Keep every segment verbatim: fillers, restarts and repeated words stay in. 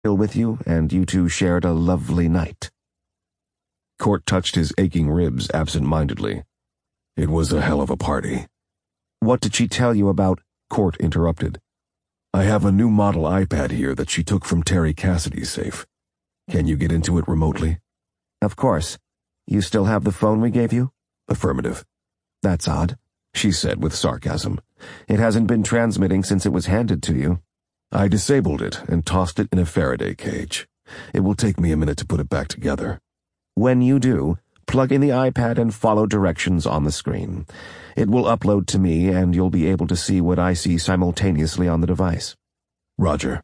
with you, and you two shared a lovely night." Court touched his aching ribs absent-mindedly. "It was a hell of a party." "What did she tell you about—" Court interrupted. "I have a new model iPad here that she took from Terry Cassidy's safe. Can you get into it remotely?" "Of course. You still have the phone we gave you?" "Affirmative." "That's odd," she said with sarcasm. "It hasn't been transmitting since it was handed to you." "I disabled it and tossed it in a Faraday cage. It will take me a minute to put it back together." "When you do, plug in the iPad and follow directions on the screen. It will upload to me, and you'll be able to see what I see simultaneously on the device." "Roger."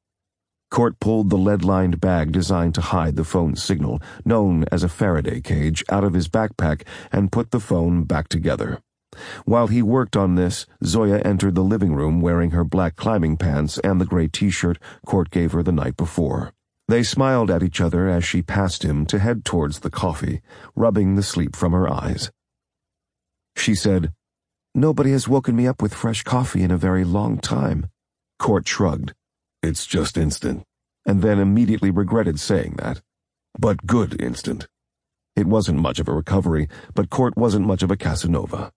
Court pulled the lead-lined bag designed to hide the phone's signal, known as a Faraday cage, out of his backpack and put the phone back together. While he worked on this, Zoya entered the living room wearing her black climbing pants and the gray t-shirt Court gave her the night before. They smiled at each other as she passed him to head towards the coffee, rubbing the sleep from her eyes. She said, "Nobody has woken me up with fresh coffee in a very long time." Court shrugged. "It's just instant," and then immediately regretted saying that. "But good instant." It wasn't much of a recovery, but Court wasn't much of a Casanova.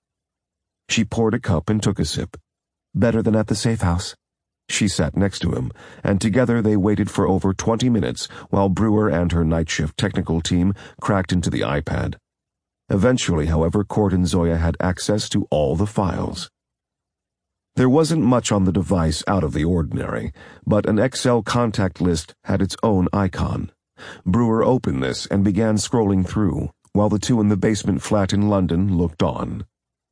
She poured a cup and took a sip. "Better than at the safe house." She sat next to him, and together they waited for over twenty minutes while Brewer and her night shift technical team cracked into the iPad. Eventually, however, Court and Zoya had access to all the files. There wasn't much on the device out of the ordinary, but an Excel contact list had its own icon. Brewer opened this and began scrolling through, while the two in the basement flat in London looked on.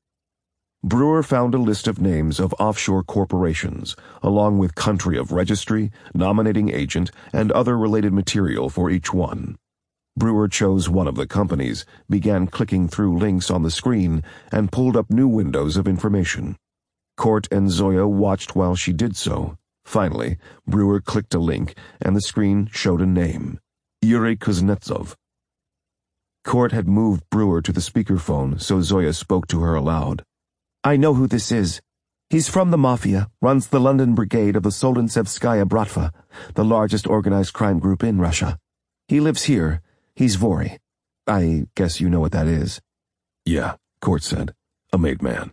Brewer found a list of names of offshore corporations, along with country of registry, nominating agent, and other related material for each one. Brewer chose one of the companies, began clicking through links on the screen, and pulled up new windows of information. Court and Zoya watched while she did so. Finally, Brewer clicked a link, and the screen showed a name: Yuri Kuznetsov. Court had moved Brewer to the speakerphone, so Zoya spoke to her aloud. "I know who this is. He's from the Mafia, runs the London brigade of the Solontsevskaya Bratva, the largest organized crime group in Russia. He lives here. He's Vori. I guess you know what that is." "Yeah," Court said. "A made man."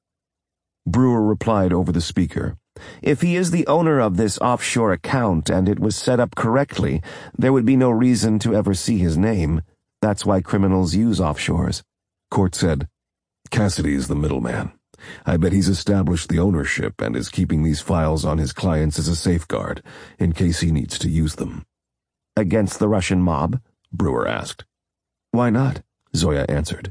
Brewer replied over the speaker. "If he is the owner of this offshore account and it was set up correctly, there would be no reason to ever see his name. That's why criminals use offshores." Court said, "Cassidy is the middleman. I bet he's established the ownership and is keeping these files on his clients as a safeguard, in case he needs to use them." "Against the Russian mob?" Brewer asked. "Why not?" Zoya answered.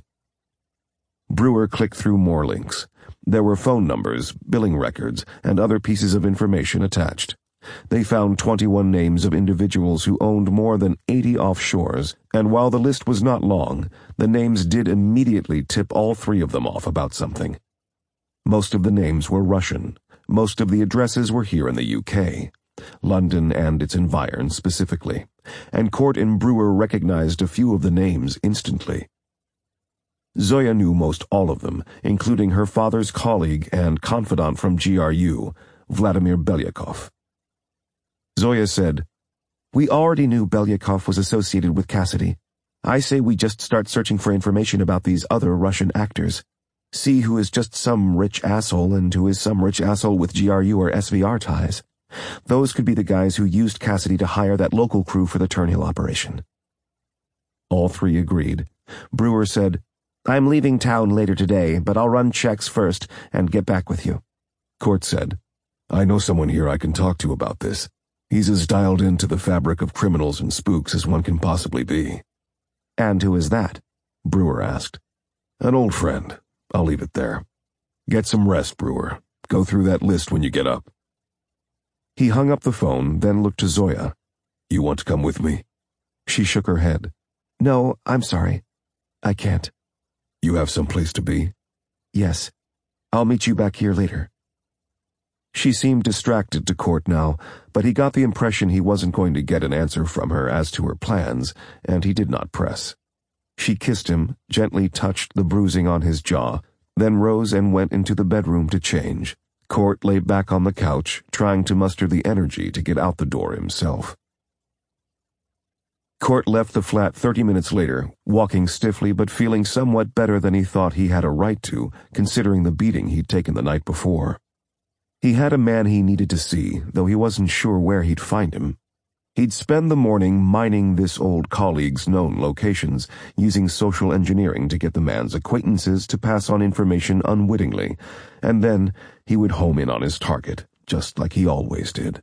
Brewer clicked through more links. There were phone numbers, billing records, and other pieces of information attached. They found twenty-one names of individuals who owned more than eighty offshores, and while the list was not long, the names did immediately tip all three of them off about something. Most of the names were Russian. Most of the addresses were here in the U K, London and its environs specifically, and Court and Brewer recognized a few of the names instantly. Zoya knew most all of them, including her father's colleague and confidant from G R U, Vladimir Belyakov. Zoya said, "We already knew Belyakov was associated with Cassidy. I say we just start searching for information about these other Russian actors. See who is just some rich asshole and who is some rich asshole with G R U or S V R ties. Those could be the guys who used Cassidy to hire that local crew for the Turnhill operation." All three agreed. Brewer said, "I'm leaving town later today, but I'll run checks first and get back with you." Court said, "I know someone here I can talk to about this. He's as dialed into the fabric of criminals and spooks as one can possibly be." "And who is that?" Brewer asked. "An old friend. I'll leave it there. Get some rest, Brewer. Go through that list when you get up." He hung up the phone, then looked to Zoya. "You want to come with me?" She shook her head. "No, I'm sorry. I can't." "You have some place to be?" "Yes. I'll meet you back here later." She seemed distracted to Court now, but he got the impression he wasn't going to get an answer from her as to her plans, and he did not press. She kissed him, gently touched the bruising on his jaw, then rose and went into the bedroom to change. Court lay back on the couch, trying to muster the energy to get out the door himself. Court left the flat thirty minutes later, walking stiffly but feeling somewhat better than he thought he had a right to, considering the beating he'd taken the night before. He had a man he needed to see, though he wasn't sure where he'd find him. He'd spend the morning mining this old colleague's known locations, using social engineering to get the man's acquaintances to pass on information unwittingly, and then he would home in on his target, just like he always did.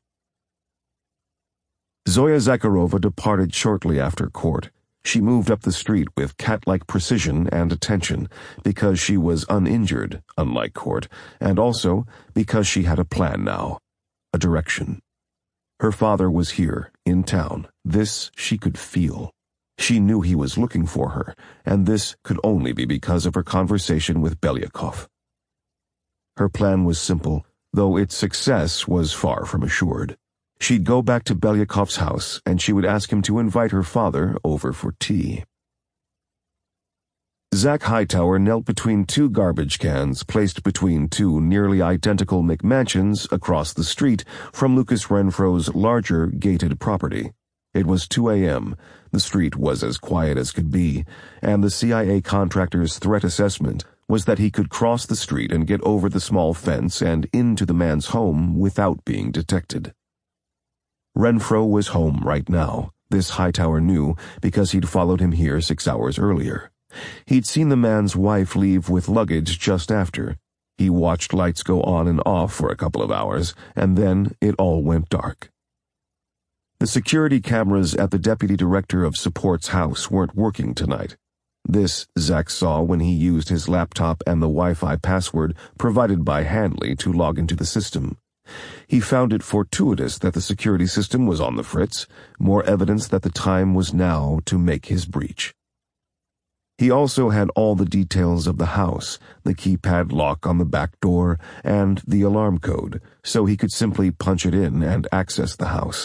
Zoya Zakharova departed shortly after court. She moved up the street with cat-like precision and attention, because she was uninjured, unlike Court, and also because she had a plan now, a direction. Her father was here, in town. This she could feel. She knew he was looking for her, and this could only be because of her conversation with Belyakov. Her plan was simple, though its success was far from assured. She'd go back to Belyakov's house, and she would ask him to invite her father over for tea. Zach Hightower knelt between two garbage cans placed between two nearly identical McMansions across the street from Lucas Renfro's larger gated property. It was two a m, the street was as quiet as could be, and the C I A contractor's threat assessment was that he could cross the street and get over the small fence and into the man's home without being detected. Renfro was home right now. This Hightower knew because he'd followed him here six hours earlier. He'd seen the man's wife leave with luggage just after. He watched lights go on and off for a couple of hours, and then it all went dark. The security cameras at the deputy director of support's house weren't working tonight. This Zach saw when he used his laptop and the Wi-Fi password provided by Hanley to log into the system. He found it fortuitous that the security system was on the fritz, more evidence that the time was now to make his breach. He also had all the details of the house, the keypad lock on the back door, and the alarm code, so he could simply punch it in and access the house.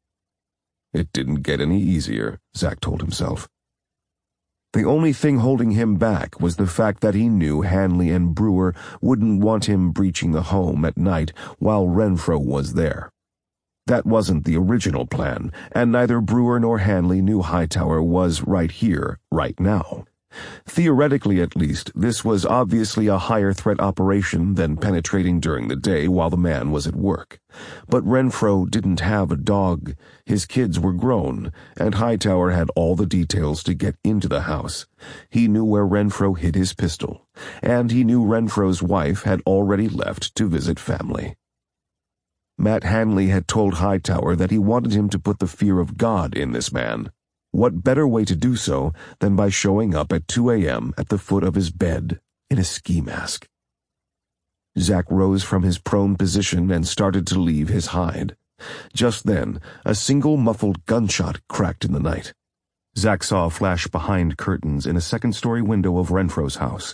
It didn't get any easier, Zach told himself. The only thing holding him back was the fact that he knew Hanley and Brewer wouldn't want him breaching the home at night while Renfro was there. That wasn't the original plan, and neither Brewer nor Hanley knew Hightower was right here, right now. Theoretically, at least, this was obviously a higher threat operation than penetrating during the day while the man was at work. But Renfro didn't have a dog, his kids were grown, and Hightower had all the details to get into the house. He knew where Renfro hid his pistol, and he knew Renfro's wife had already left to visit family. Matt Hanley had told Hightower that he wanted him to put the fear of God in this man. What better way to do so than by showing up at two a m at the foot of his bed in a ski mask? Zach rose from his prone position and started to leave his hide. Just then, a single muffled gunshot cracked in the night. Zach saw a flash behind curtains in a second-story window of Renfro's house.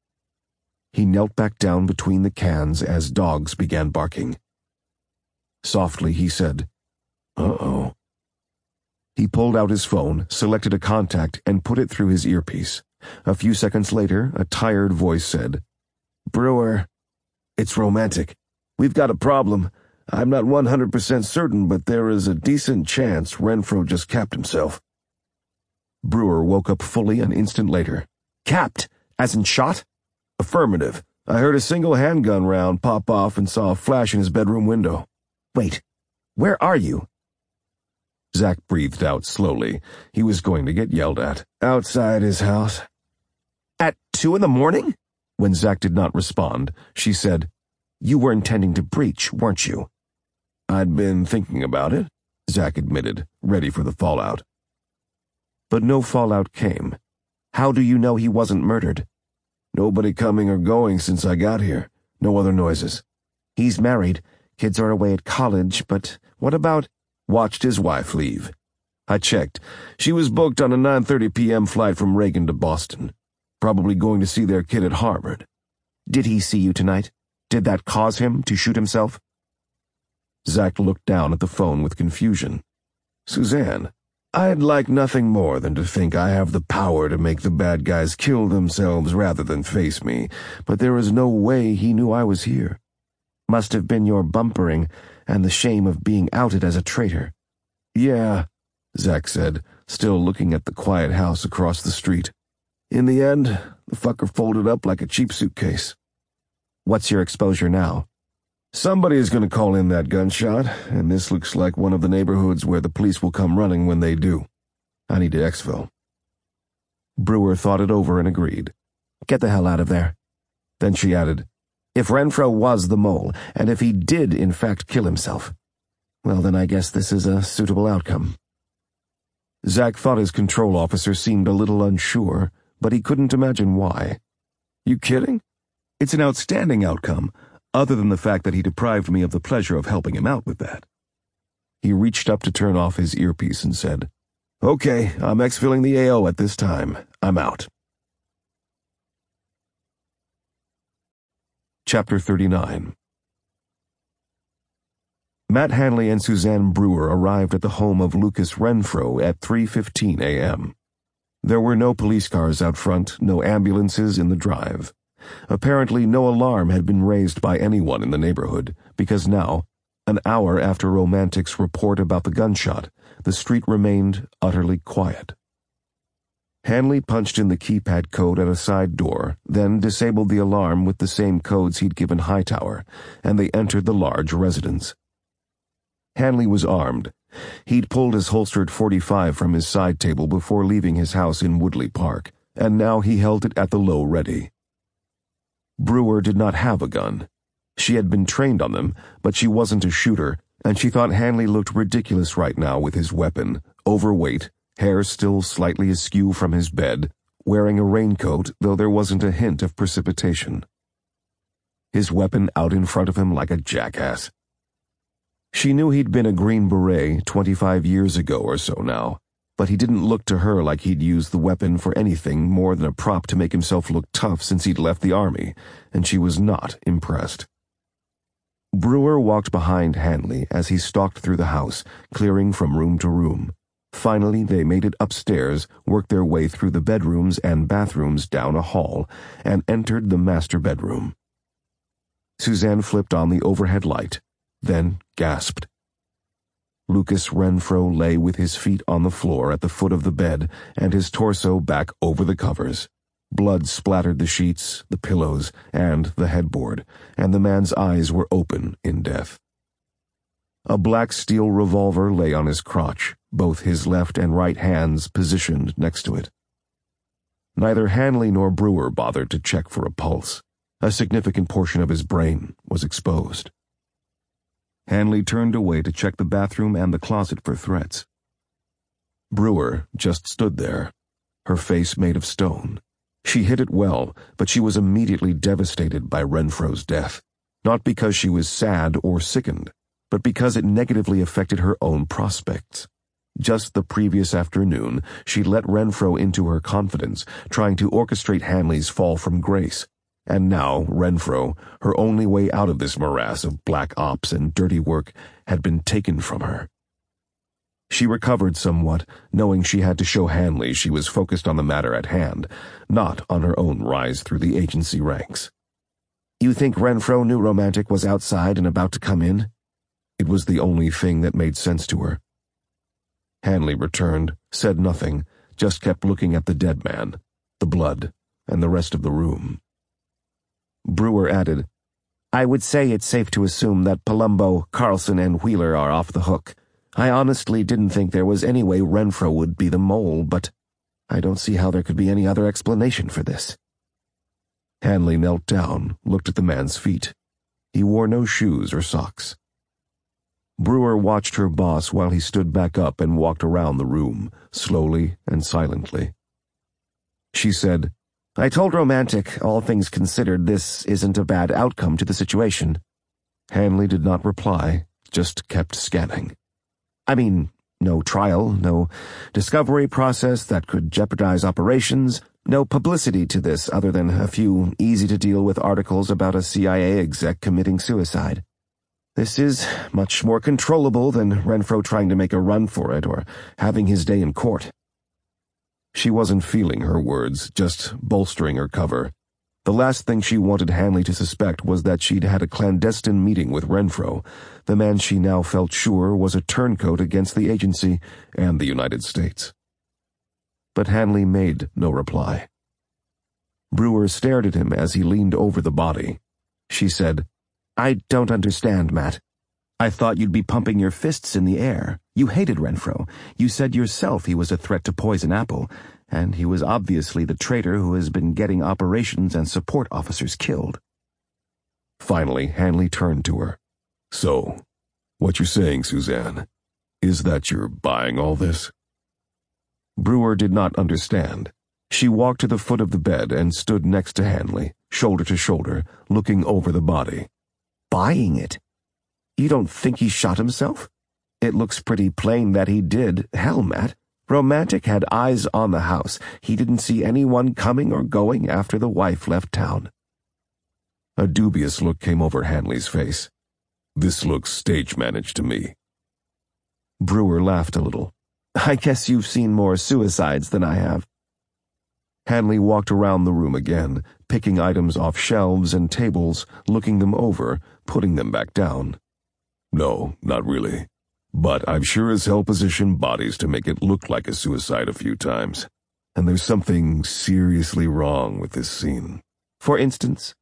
He knelt back down between the cans as dogs began barking. Softly, he said, "Uh-oh." He pulled out his phone, selected a contact, and put it through his earpiece. A few seconds later, a tired voice said, "Brewer, it's romantic. We've got a problem. I'm not one hundred percent certain, but there is a decent chance Renfro just capped himself." Brewer woke up fully an instant later. "Capped? As in shot?" "Affirmative. I heard a single handgun round pop off and saw a flash in his bedroom window." "Wait, where are you?" Zach breathed out slowly. He was going to get yelled at. "Outside his house." "At two in the morning?" When Zach did not respond, she said, "You were intending to breach, weren't you?" "I'd been thinking about it," Zach admitted, ready for the fallout. But no fallout came. "How do you know he wasn't murdered?" "Nobody coming or going since I got here. No other noises." "He's married. Kids are away at college, but what about—" "Watched his wife leave. I checked. She was booked on a nine thirty p m flight from Reagan to Boston. Probably going to see their kid at Harvard." "Did he see you tonight? Did that cause him to shoot himself?" Zach looked down at the phone with confusion. "Suzanne, I'd like nothing more than to think I have the power to make the bad guys kill themselves rather than face me, but there is no way he knew I was here. Must have been your bumpering and the shame of being outed as a traitor. Yeah, Zack said, still looking at the quiet house across the street. In the end, the fucker folded up like a cheap suitcase. What's your exposure now? Somebody is going to call in that gunshot, and this looks like one of the neighborhoods where the police will come running when they do. I need to exfil. Brewer thought it over and agreed. Get the hell out of there. Then she added, if Renfro was the mole, and if he did in fact kill himself, well then I guess this is a suitable outcome. Zack thought his control officer seemed a little unsure, but he couldn't imagine why. You kidding? It's an outstanding outcome, other than the fact that he deprived me of the pleasure of helping him out with that. He reached up to turn off his earpiece and said, Okay, I'm exfilling the A O at this time. I'm out. Chapter thirty-nine. Matt Hanley and Suzanne Brewer arrived at the home of Lucas Renfro at three fifteen a m There were no police cars out front, no ambulances in the drive. Apparently no alarm had been raised by anyone in the neighborhood, because now, an hour after Romantic's report about the gunshot, the street remained utterly quiet. Hanley punched in the keypad code at a side door, then disabled the alarm with the same codes he'd given Hightower, and they entered the large residence. Hanley was armed. He'd pulled his holstered forty-five from his side table before leaving his house in Woodley Park, and now he held it at the low ready. Brewer did not have a gun. She had been trained on them, but she wasn't a shooter, and she thought Hanley looked ridiculous right now with his weapon, overweight, hair still slightly askew from his bed, wearing a raincoat, though there wasn't a hint of precipitation. His weapon out in front of him like a jackass. She knew he'd been a Green Beret twenty-five years ago or so now, but he didn't look to her like he'd used the weapon for anything more than a prop to make himself look tough since he'd left the army, and she was not impressed. Brewer walked behind Hanley as he stalked through the house, clearing from room to room. Finally, they made it upstairs, worked their way through the bedrooms and bathrooms down a hall, and entered the master bedroom. Suzanne flipped on the overhead light, then gasped. Lucas Renfro lay with his feet on the floor at the foot of the bed and his torso back over the covers. Blood splattered the sheets, the pillows, and the headboard, and the man's eyes were open in death. A black steel revolver lay on his crotch, both his left and right hands positioned next to it. Neither Hanley nor Brewer bothered to check for a pulse. A significant portion of his brain was exposed. Hanley turned away to check the bathroom and the closet for threats. Brewer just stood there, her face made of stone. She hid it well, but she was immediately devastated by Renfro's death, not because she was sad or sickened, but because it negatively affected her own prospects. Just the previous afternoon, she let Renfro into her confidence, trying to orchestrate Hanley's fall from grace. And now, Renfro, her only way out of this morass of black ops and dirty work, had been taken from her. She recovered somewhat, knowing she had to show Hanley she was focused on the matter at hand, not on her own rise through the agency ranks. "You think Renfro knew Romantic was outside and about to come in?" It was the only thing that made sense to her. Hanley returned, said nothing, just kept looking at the dead man, the blood, and the rest of the room. Brewer added, "I would say it's safe to assume that Palumbo, Carlson, and Wheeler are off the hook. I honestly didn't think there was any way Renfro would be the mole, but I don't see how there could be any other explanation for this." Hanley knelt down, looked at the man's feet. He wore no shoes or socks. Brewer watched her boss while he stood back up and walked around the room, slowly and silently. She said, "I told Romantic, all things considered, this isn't a bad outcome to the situation." Hanley did not reply, just kept scanning. "I mean, no trial, no discovery process that could jeopardize operations, no publicity to this other than a few easy-to-deal-with articles about a C I A exec committing suicide. This is much more controllable than Renfro trying to make a run for it or having his day in court." She wasn't feeling her words, just bolstering her cover. The last thing she wanted Hanley to suspect was that she'd had a clandestine meeting with Renfro, the man she now felt sure was a turncoat against the agency and the United States. But Hanley made no reply. Brewer stared at him as he leaned over the body. She said, "I don't understand, Matt. I thought you'd be pumping your fists in the air. You hated Renfro. You said yourself he was a threat to Poison Apple, and he was obviously the traitor who has been getting operations and support officers killed." Finally, Hanley turned to her. "So, what you're saying, Suzanne, is that you're buying all this?" Brewer did not understand. She walked to the foot of the bed and stood next to Hanley, shoulder to shoulder, looking over the body. "Buying it? You don't think he shot himself? It looks pretty plain that he did. Hell, Matt. Romantic had eyes on the house. He didn't see anyone coming or going after the wife left town." A dubious look came over Hanley's face. "This looks stage-managed to me." Brewer laughed a little. "I guess you've seen more suicides than I have." Hanley walked around the room again, picking items off shelves and tables, looking them over, putting them back down. "No, not really. But I've sure as hell positioned bodies to make it look like a suicide a few times. And there's something seriously wrong with this scene." "For instance?"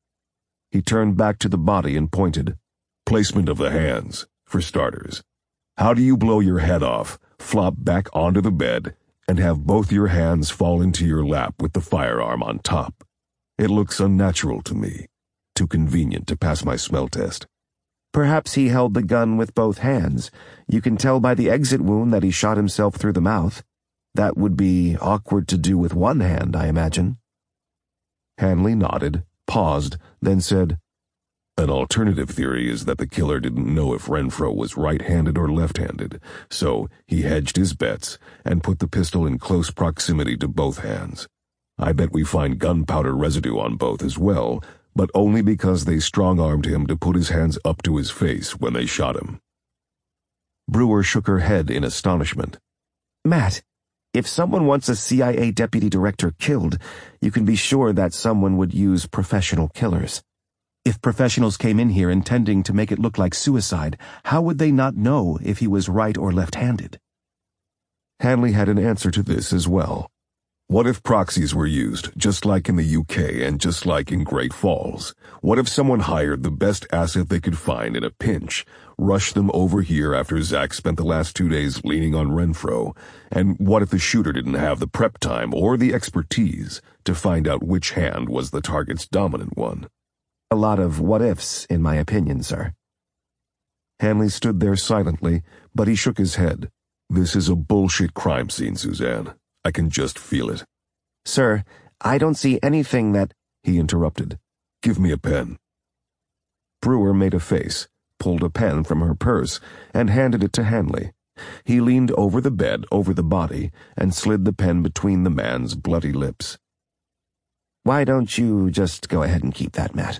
He turned back to the body and pointed. "Placement of the hands, for starters. How do you blow your head off, flop back onto the bed, and have both your hands fall into your lap with the firearm on top? It looks unnatural to me. Too convenient to pass my smell test." "Perhaps he held the gun with both hands. You can tell by the exit wound that he shot himself through the mouth. That would be awkward to do with one hand, I imagine." Hanley nodded, paused, then said, "An alternative theory is that the killer didn't know if Renfro was right-handed or left-handed, so he hedged his bets and put the pistol in close proximity to both hands. I bet we find gunpowder residue on both as well, but only because they strong-armed him to put his hands up to his face when they shot him." Brewer shook her head in astonishment. "Matt, if someone wants a C I A deputy director killed, you can be sure that someone would use professional killers. If professionals came in here intending to make it look like suicide, how would they not know if he was right or left-handed?" Hanley had an answer to this as well. What if proxies were used, just like in the U K and just like in Great Falls? What if someone hired the best asset they could find in a pinch, rushed them over here after Zach spent the last two days leaning on Renfro, and what if the shooter didn't have the prep time or the expertise to find out which hand was the target's dominant one? A lot of what-ifs, in my opinion, sir. Hanley stood there silently, but he shook his head. "This is a bullshit crime scene, Suzanne. I can just feel it." "Sir, I don't see anything that—" He interrupted. "Give me a pen." Brewer made a face, pulled a pen from her purse, and handed it to Hanley. He leaned over the bed, over the body, and slid the pen between the man's bloody lips. "Why don't you just go ahead and keep that, Matt?"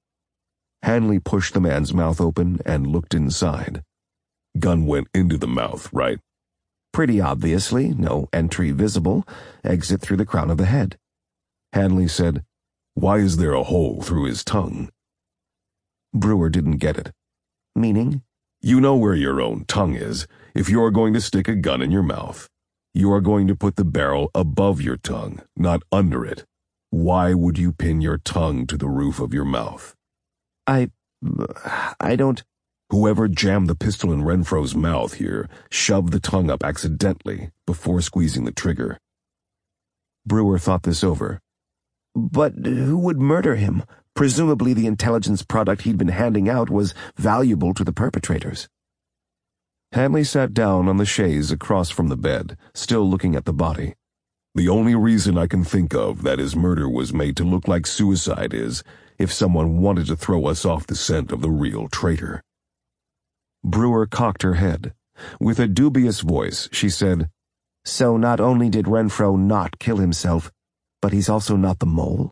Hanley pushed the man's mouth open and looked inside. "Gun went into the mouth, right?" "Pretty obviously, no entry visible, exit through the crown of the head." Hanley said, "Why is there a hole through his tongue?" Brewer didn't get it. "Meaning?" "You know where your own tongue is. If you are going to stick a gun in your mouth, you are going to put the barrel above your tongue, not under it. Why would you pin your tongue to the roof of your mouth?" I... I don't... Whoever jammed the pistol in Renfro's mouth here shoved the tongue up accidentally before squeezing the trigger. Brewer thought this over. "But who would murder him? Presumably the intelligence product he'd been handing out was valuable to the perpetrators." Hanley sat down on the chaise across from the bed, still looking at the body. "The only reason I can think of that his murder was made to look like suicide is if someone wanted to throw us off the scent of the real traitor." Brewer cocked her head. With a dubious voice, she said, "So not only did Renfro not kill himself, but he's also not the mole?"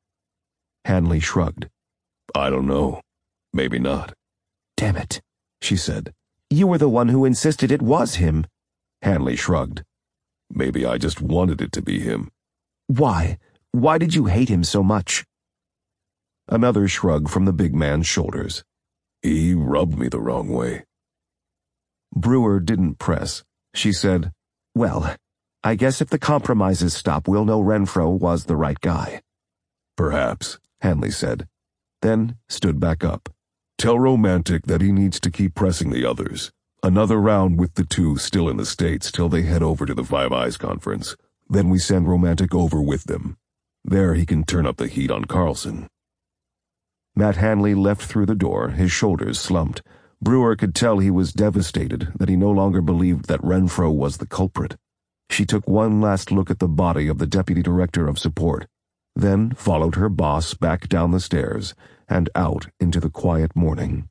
Hanley shrugged. "I don't know. Maybe not." "Damn it," she said. "You were the one who insisted it was him." Hanley shrugged. "Maybe I just wanted it to be him." "Why? Why did you hate him so much?" Another shrug from the big man's shoulders. He rubbed me the wrong way. Brewer didn't press. She said, "Well, I guess if the compromises stop, we'll know Renfro was the right guy." "Perhaps," Hanley said, then stood back up. "Tell Romantic that he needs to keep pressing the others. Another round with the two still in the States till they head over to the Five Eyes conference. Then we send Romantic over with them. There he can turn up the heat on Carlson." Matt Hanley left through the door, his shoulders slumped. Brewer could tell he was devastated, that he no longer believed that Renfro was the culprit. She took one last look at the body of the deputy director of support, then followed her boss back down the stairs and out into the quiet morning.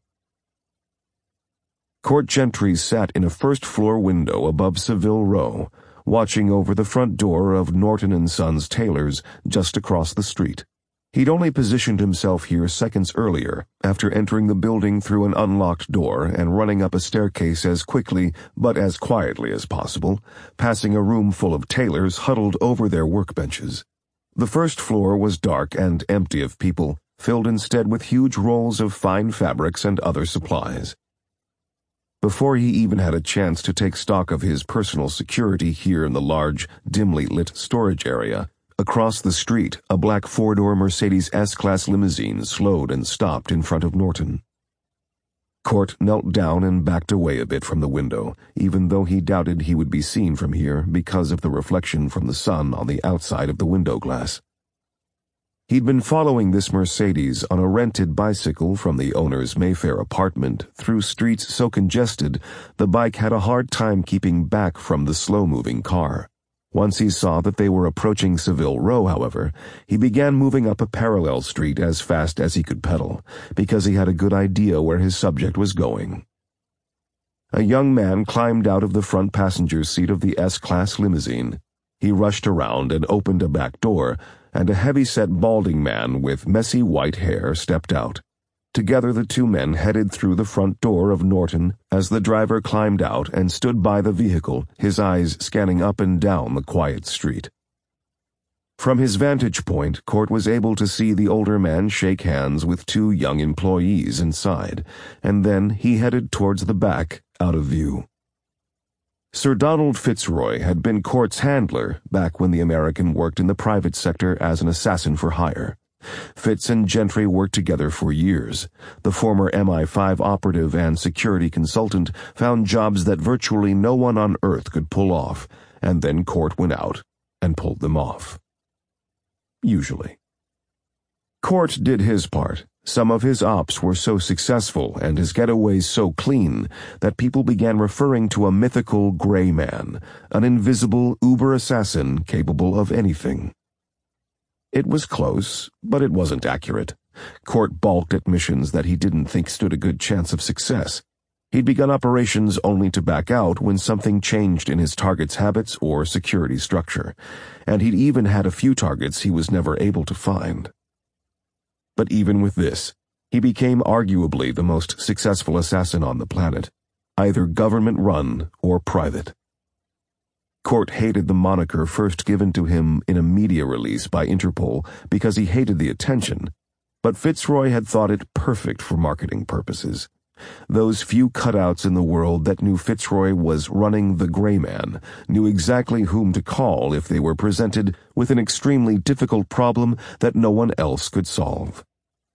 Court Gentry sat in a first-floor window above Savile Row, watching over the front door of Norton and Sons Tailors just across the street. He'd only positioned himself here seconds earlier, after entering the building through an unlocked door and running up a staircase as quickly but as quietly as possible, passing a room full of tailors huddled over their workbenches. The first floor was dark and empty of people, filled instead with huge rolls of fine fabrics and other supplies. Before he even had a chance to take stock of his personal security here in the large, dimly lit storage area, across the street, a black four-door Mercedes S-Class limousine slowed and stopped in front of Norton. Court knelt down and backed away a bit from the window, even though he doubted he would be seen from here because of the reflection from the sun on the outside of the window glass. He'd been following this Mercedes on a rented bicycle from the owner's Mayfair apartment through streets so congested the bike had a hard time keeping back from the slow-moving car. Once he saw that they were approaching Savile Row, however, he began moving up a parallel street as fast as he could pedal, because he had a good idea where his subject was going. A young man climbed out of the front passenger seat of the S-Class limousine. He rushed around and opened a back door, and a heavy-set balding man with messy white hair stepped out. Together the two men headed through the front door of Norton as the driver climbed out and stood by the vehicle, his eyes scanning up and down the quiet street. From his vantage point, Court was able to see the older man shake hands with two young employees inside, and then he headed towards the back, out of view. Sir Donald Fitzroy had been Court's handler back when the American worked in the private sector as an assassin for hire. Fitz and Gentry worked together for years. The former M I five operative and security consultant found jobs that virtually no one on Earth could pull off, and then Court went out and pulled them off. Usually. Court did his part. Some of his ops were so successful and his getaways so clean that people began referring to a mythical gray man, an invisible uber assassin capable of anything. It was close, but it wasn't accurate. Court balked at missions that he didn't think stood a good chance of success. He'd begun operations only to back out when something changed in his target's habits or security structure, and he'd even had a few targets he was never able to find. But even with this, he became arguably the most successful assassin on the planet, either government-run or private. Court hated the moniker first given to him in a media release by Interpol because he hated the attention, but Fitzroy had thought it perfect for marketing purposes. Those few cutouts in the world that knew Fitzroy was running the Gray Man knew exactly whom to call if they were presented with an extremely difficult problem that no one else could solve.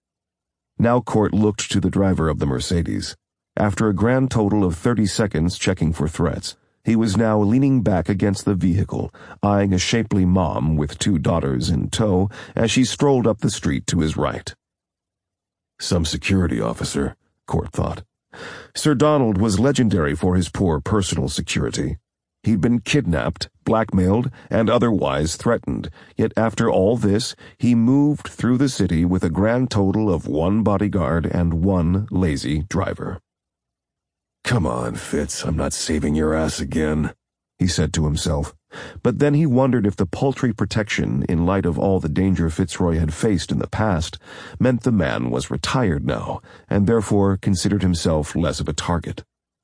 Now Court looked to the driver of the Mercedes. After a grand total of thirty seconds checking for threats, he was now leaning back against the vehicle, eyeing a shapely mom with two daughters in tow as she strolled up the street to his right. Some security officer, Court thought. Sir Donald was legendary for his poor personal security. He'd been kidnapped, blackmailed, and otherwise threatened, yet after all this, he moved through the city with a grand total of one bodyguard and one lazy driver. "Come on, Fitz, I'm not saving your ass again," he said to himself. But then he wondered if the paltry protection, in light of all the danger Fitzroy had faced in the past, meant the man was retired now, and therefore considered himself less of a target.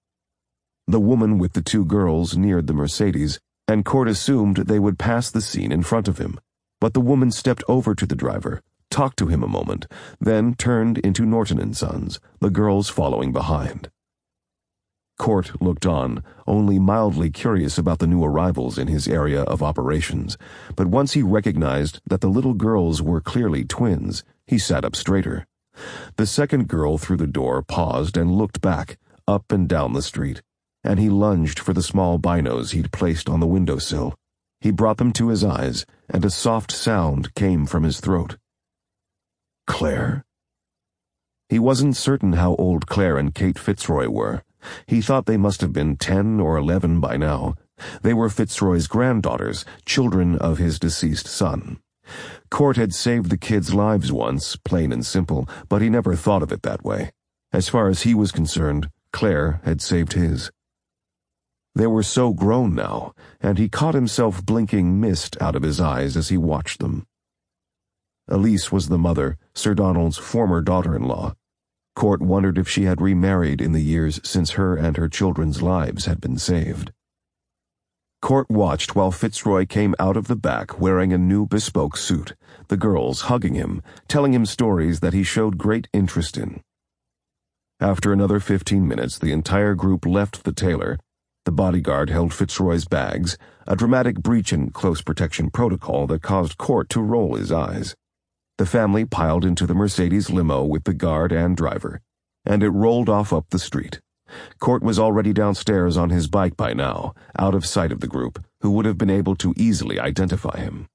The woman with the two girls neared the Mercedes, and Court assumed they would pass the scene in front of him. But the woman stepped over to the driver, talked to him a moment, then turned into Norton and Sons, the girls following behind. Court looked on, only mildly curious about the new arrivals in his area of operations, but once he recognized that the little girls were clearly twins, he sat up straighter. The second girl through the door paused and looked back, up and down the street, and he lunged for the small binos he'd placed on the windowsill. He brought them to his eyes, and a soft sound came from his throat. Claire? He wasn't certain how old Claire and Kate Fitzroy were. He thought they must have been ten or eleven by now. They were Fitzroy's granddaughters, children of his deceased son. Court had saved the kids' lives once, plain and simple, but he never thought of it that way. As far as he was concerned, Claire had saved his. They were so grown now, and he caught himself blinking mist out of his eyes as he watched them. Elise was the mother, Sir Donald's former daughter-in-law. Court wondered if she had remarried in the years since her and her children's lives had been saved. Court watched while Fitzroy came out of the back wearing a new bespoke suit, the girls hugging him, telling him stories that he showed great interest in. After another fifteen minutes, the entire group left the tailor. The bodyguard held Fitzroy's bags, a dramatic breach in close protection protocol that caused Court to roll his eyes. The family piled into the Mercedes limo with the guard and driver, and it rolled off up the street. Court was already downstairs on his bike by now, out of sight of the group, who would have been able to easily identify him.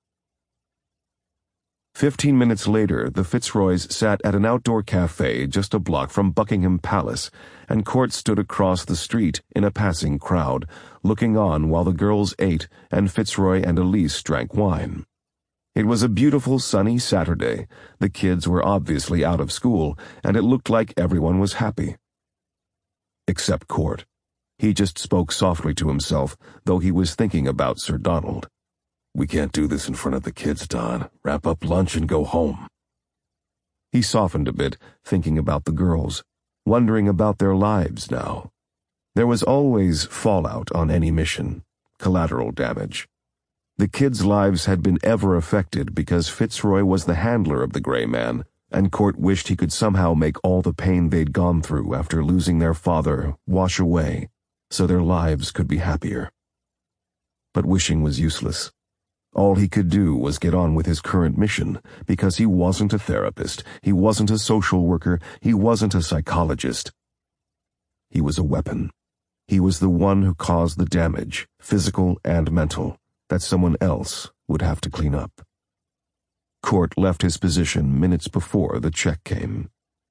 Fifteen minutes later, the Fitzroys sat at an outdoor cafe just a block from Buckingham Palace, and Court stood across the street in a passing crowd, looking on while the girls ate and Fitzroy and Elise drank wine. It was a beautiful sunny Saturday. The kids were obviously out of school, and it looked like everyone was happy. Except Court. He just spoke softly to himself, though he was thinking about Sir Donald. We can't do this in front of the kids, Don. Wrap up lunch and go home. He softened a bit, thinking about the girls, wondering about their lives now. There was always fallout on any mission, collateral damage. The kids' lives had been ever affected because Fitzroy was the handler of the Gray Man, and Court wished he could somehow make all the pain they'd gone through after losing their father wash away, so their lives could be happier. But wishing was useless. All he could do was get on with his current mission, because he wasn't a therapist, he wasn't a social worker, he wasn't a psychologist. He was a weapon. He was the one who caused the damage, physical and mental, that someone else would have to clean up. Court left his position minutes before the check came.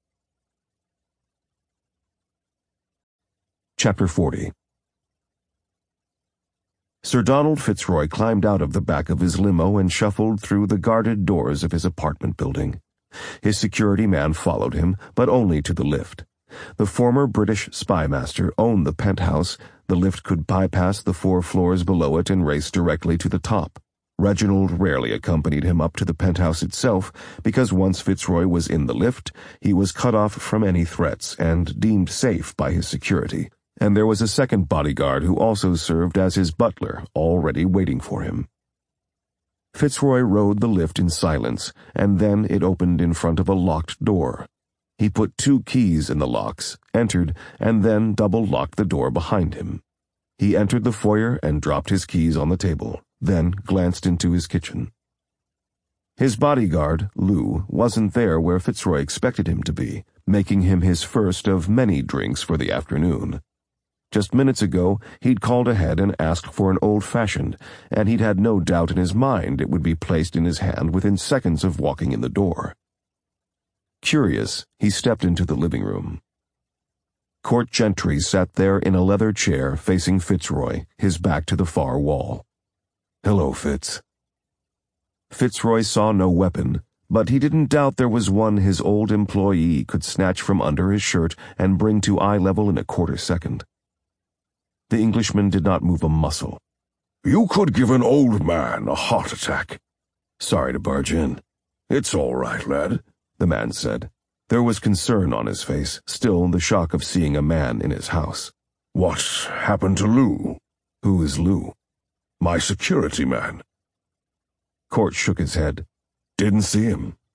Chapter forty. Sir Donald Fitzroy climbed out of the back of his limo and shuffled through the guarded doors of his apartment building. His security man followed him, but only to the lift. The former British spymaster owned the penthouse. The lift could bypass the four floors below it and race directly to the top. Reginald rarely accompanied him up to the penthouse itself, because once Fitzroy was in the lift, he was cut off from any threats and deemed safe by his security. And there was a second bodyguard who also served as his butler, already waiting for him. Fitzroy rode the lift in silence, and then it opened in front of a locked door. He put two keys in the locks, entered, and then double-locked the door behind him. He entered the foyer and dropped his keys on the table, then glanced into his kitchen. His bodyguard, Lou, wasn't there where Fitzroy expected him to be, making him his first of many drinks for the afternoon. Just minutes ago, he'd called ahead and asked for an old-fashioned, and he'd had no doubt in his mind it would be placed in his hand within seconds of walking in the door. Curious, he stepped into the living room. Court Gentry sat there in a leather chair facing Fitzroy, his back to the far wall. "Hello, Fitz." Fitzroy saw no weapon, but he didn't doubt there was one his old employee could snatch from under his shirt and bring to eye level in a quarter second. The Englishman did not move a muscle. "You could give an old man a heart attack." "Sorry to barge in." "It's all right, lad," the man said. There was concern on his face, still the shock of seeing a man in his house. "What happened to Lou?" "Who is Lou?" "My security man." Court shook his head. "Didn't see him.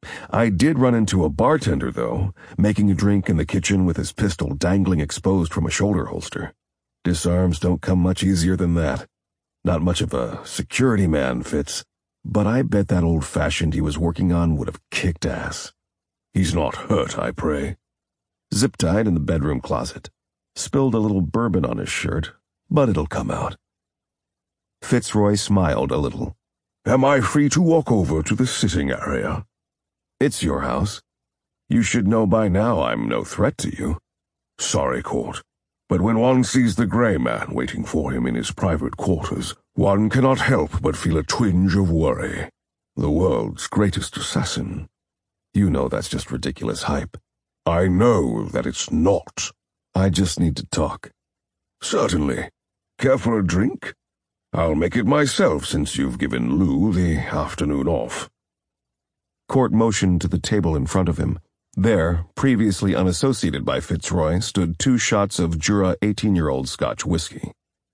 I did run into a bartender, though, making a drink in the kitchen with his pistol dangling exposed from a shoulder holster. Disarms don't come much easier than that. Not much of a security man, Fitz, but I bet that old-fashioned he was working on would have kicked ass. He's not hurt, I pray. Zip-tied in the bedroom closet. Spilled a little bourbon on his shirt, but it'll come out. Fitzroy smiled a little. Am I free to walk over to the sitting area? It's your house. You should know by now I'm no threat to you. Sorry, Court, but when one sees the Grey Man waiting for him in his private quarters, one cannot help but feel a twinge of worry. The world's greatest assassin. You know that's just ridiculous hype. I know that it's not. I just need to talk. Certainly. Care for a drink? I'll make it myself since you've given Lou the afternoon off. Court motioned to the table in front of him. There, previously unassociated by Fitzroy, stood two shots of Jura eighteen-year-old Scotch whiskey.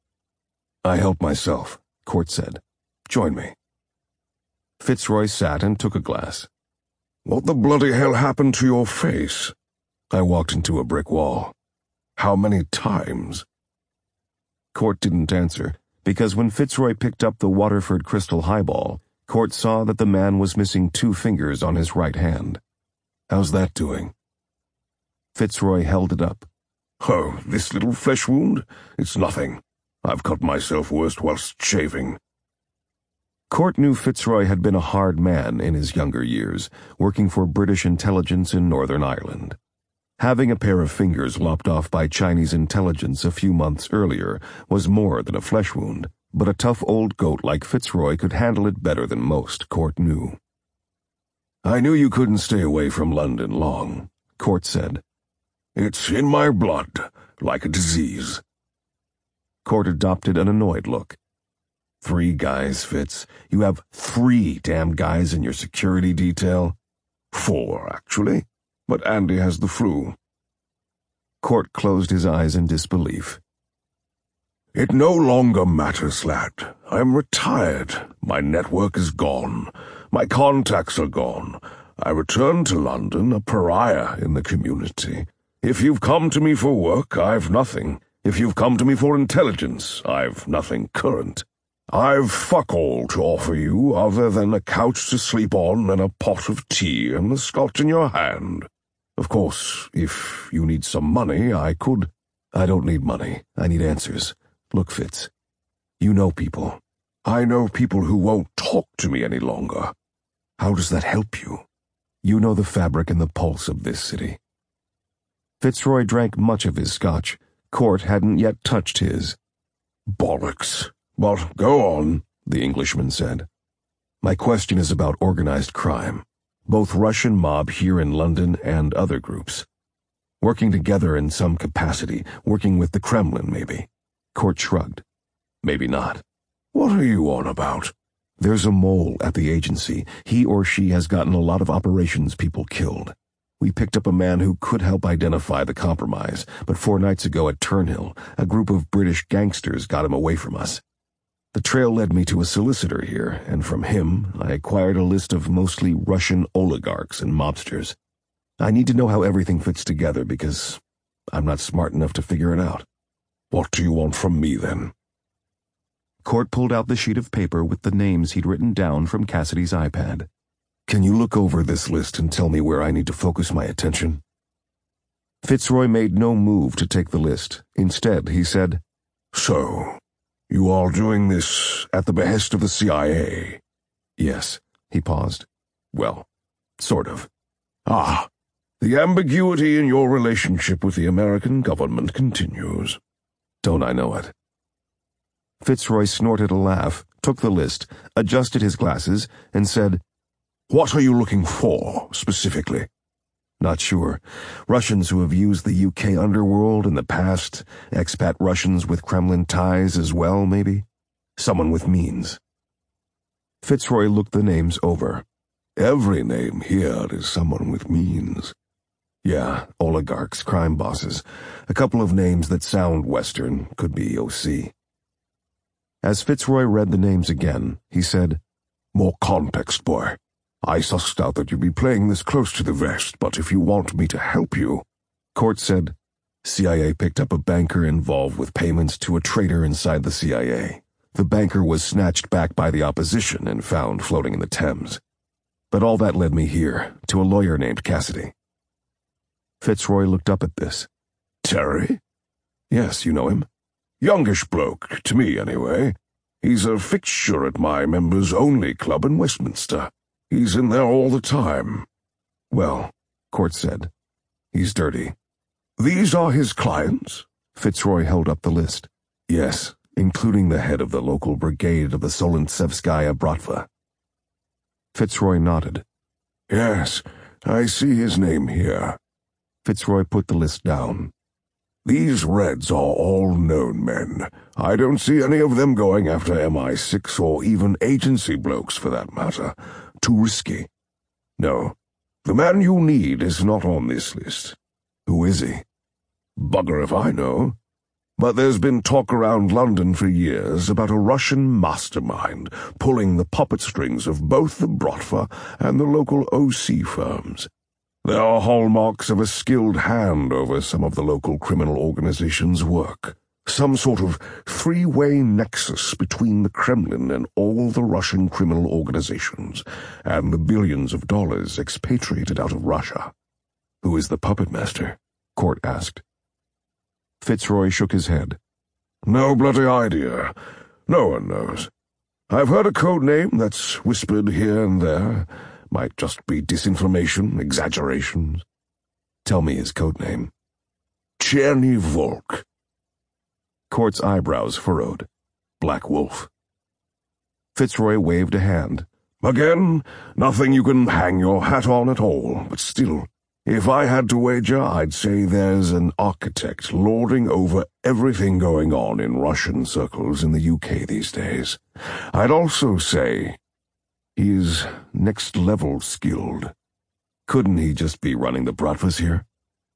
I help myself, Court said. Join me. Fitzroy sat and took a glass. What the bloody hell happened to your face? I walked into a brick wall. How many times? Court didn't answer, because when Fitzroy picked up the Waterford Crystal Highball, Court saw that the man was missing two fingers on his right hand. How's that doing? Fitzroy held it up. Oh, this little flesh wound? It's nothing. I've cut myself worst whilst shaving. Court knew Fitzroy had been a hard man in his younger years, working for British intelligence in Northern Ireland. Having a pair of fingers lopped off by Chinese intelligence a few months earlier was more than a flesh wound, but a tough old goat like Fitzroy could handle it better than most, Court knew. I knew you couldn't stay away from London long, Court said. It's in my blood, like a disease. Court adopted an annoyed look. Three guys, Fitz. You have three damn guys in your security detail. Four, actually. But Andy has the flu. Court closed his eyes in disbelief. It no longer matters, lad. I'm retired. My network is gone. My contacts are gone. I return to London a pariah in the community. If you've come to me for work, I've nothing. If you've come to me for intelligence, I've nothing current. I've fuck all to offer you other than a couch to sleep on and a pot of tea and the scotch in your hand. Of course, if you need some money, I could... I don't need money. I need answers. Look, Fitz, you know people. I know people who won't talk to me any longer. How does that help you? You know the fabric and the pulse of this city. Fitzroy drank much of his scotch. Court hadn't yet touched his. Bollocks. Well, go on, the Englishman said. My question is about organized crime, both Russian mob here in London and other groups. Working together in some capacity, working with the Kremlin, maybe. Court shrugged. Maybe not. What are you on about? There's a mole at the agency. He or she has gotten a lot of operations people killed. We picked up a man who could help identify the compromise, but four nights ago at Turnhill, a group of British gangsters got him away from us. The trail led me to a solicitor here, and from him I acquired a list of mostly Russian oligarchs and mobsters. I need to know how everything fits together because I'm not smart enough to figure it out. What do you want from me, then? Court pulled out the sheet of paper with the names he'd written down from Cassidy's iPad. Can you look over this list and tell me where I need to focus my attention? Fitzroy made no move to take the list. Instead, he said, So, you are doing this at the behest of the C I A? Yes, he paused. Well, sort of. Ah, the ambiguity in your relationship with the American government continues. Don't I know it? Fitzroy snorted a laugh, took the list, adjusted his glasses, and said, What are you looking for, specifically? Not sure. Russians who have used the U K underworld in the past, expat Russians with Kremlin ties as well, maybe? Someone with means. Fitzroy looked the names over. Every name here is someone with means. Yeah, oligarchs, crime bosses. A couple of names that sound Western, could be O C. As Fitzroy read the names again, he said, More context, boy. I sussed out that you'd be playing this close to the vest, but if you want me to help you—" Court said, C I A picked up a banker involved with payments to a traitor inside the C I A. The banker was snatched back by the opposition and found floating in the Thames. But all that led me here, to a lawyer named Cassidy. Fitzroy looked up at this. "Terry? Yes, you know him. Youngish bloke, to me anyway. He's a fixture at my members-only club in Westminster. He's in there all the time." "Well," Court said, "he's dirty." "These are his clients?" Fitzroy held up the list. "Yes, including the head of the local brigade of the Solentsevskaya Bratva." Fitzroy nodded. "Yes, I see his name here." Fitzroy put the list down. "These Reds are all known men. I don't see any of them going after M I six or even agency blokes for that matter. Too risky. No, the man you need is not on this list." "Who is he?" "Bugger if I know. But there's been talk around London for years about a Russian mastermind pulling the puppet strings of both the Bratva and the local O C firms. There are hallmarks of a skilled hand over some of the local criminal organizations' work. Some sort of three-way nexus between the Kremlin and all the Russian criminal organizations, and the billions of dollars expatriated out of Russia." "Who is the puppet master?" Court asked. Fitzroy shook his head. "No bloody idea. No one knows. I've heard a code name that's whispered here and there. Might just be disinformation, exaggerations." "Tell me his code name." "Cherny Volk." Court's eyebrows furrowed. "Black Wolf." Fitzroy waved a hand. "Again, nothing you can hang your hat on at all, but still, if I had to wager, I'd say there's an architect lording over everything going on in Russian circles in the U K these days. I'd also say he is next-level skilled. Couldn't he just be running the Bratvas here?"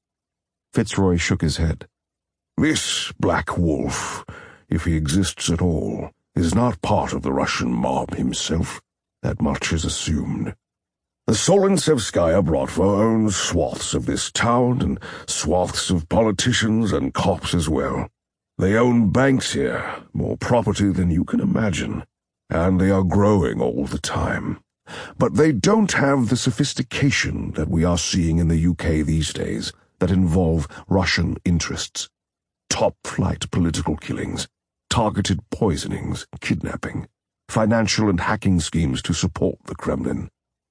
Fitzroy shook his head. "This Black Wolf, if he exists at all, is not part of the Russian mob himself. That much is assumed. The Solentsevskaya Bratva owns swaths of this town and swaths of politicians and cops as well. They own banks here, more property than you can imagine, and they are growing all the time. But they don't have the sophistication that we are seeing in the U K these days that involve Russian interests. Top-flight political killings, targeted poisonings, kidnapping, financial and hacking schemes to support the Kremlin.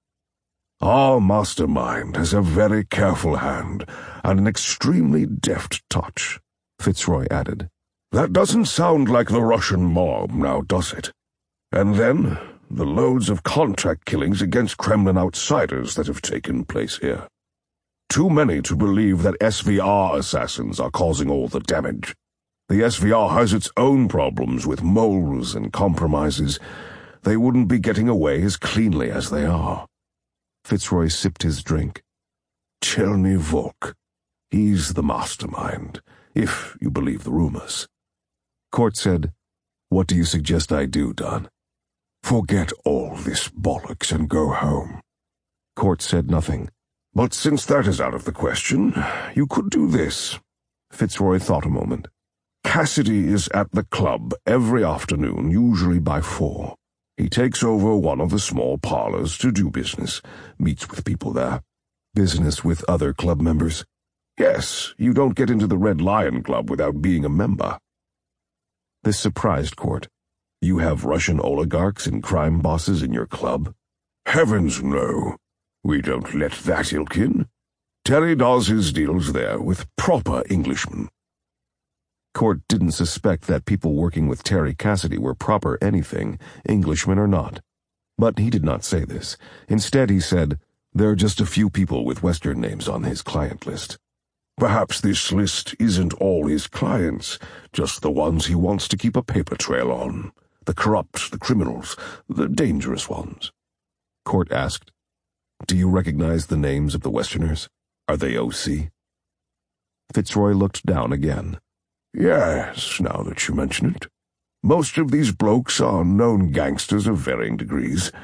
Our mastermind has a very careful hand and an extremely deft touch," Fitzroy added. "That doesn't sound like the Russian mob, now does it? And then, the loads of contract killings against Kremlin outsiders that have taken place here. Too many to believe that S V R assassins are causing all the damage. The S V R has its own problems with moles and compromises. They wouldn't be getting away as cleanly as they are." Fitzroy sipped his drink. "Cherny Volk. He's the mastermind, if you believe the rumors." Court said, "What do you suggest I do, Don?" "Forget all this bollocks and go home." Court said nothing. "But since that is out of the question, you could do this." Fitzroy thought a moment. "Cassidy is at the club every afternoon, usually by four. He takes over one of the small parlors to do business, meets with people there." "Business with other club members?" "Yes, you don't get into the Red Lion Club without being a member." This surprised Court. "You have Russian oligarchs and crime bosses in your club?" "Heavens, no. We don't let that ilk in. Terry does his deals there with proper Englishmen." Court didn't suspect that people working with Terry Cassidy were proper anything, Englishmen or not. But he did not say this. Instead, he said, "There are just a few people with Western names on his client list." "Perhaps this list isn't all his clients, just the ones he wants to keep a paper trail on. The corrupt, the criminals, the dangerous ones." Court asked, "Do you recognize the names of the Westerners? Are they O C?" Fitzroy looked down again. "Yes, now that you mention it. Most of these blokes are known gangsters of varying degrees.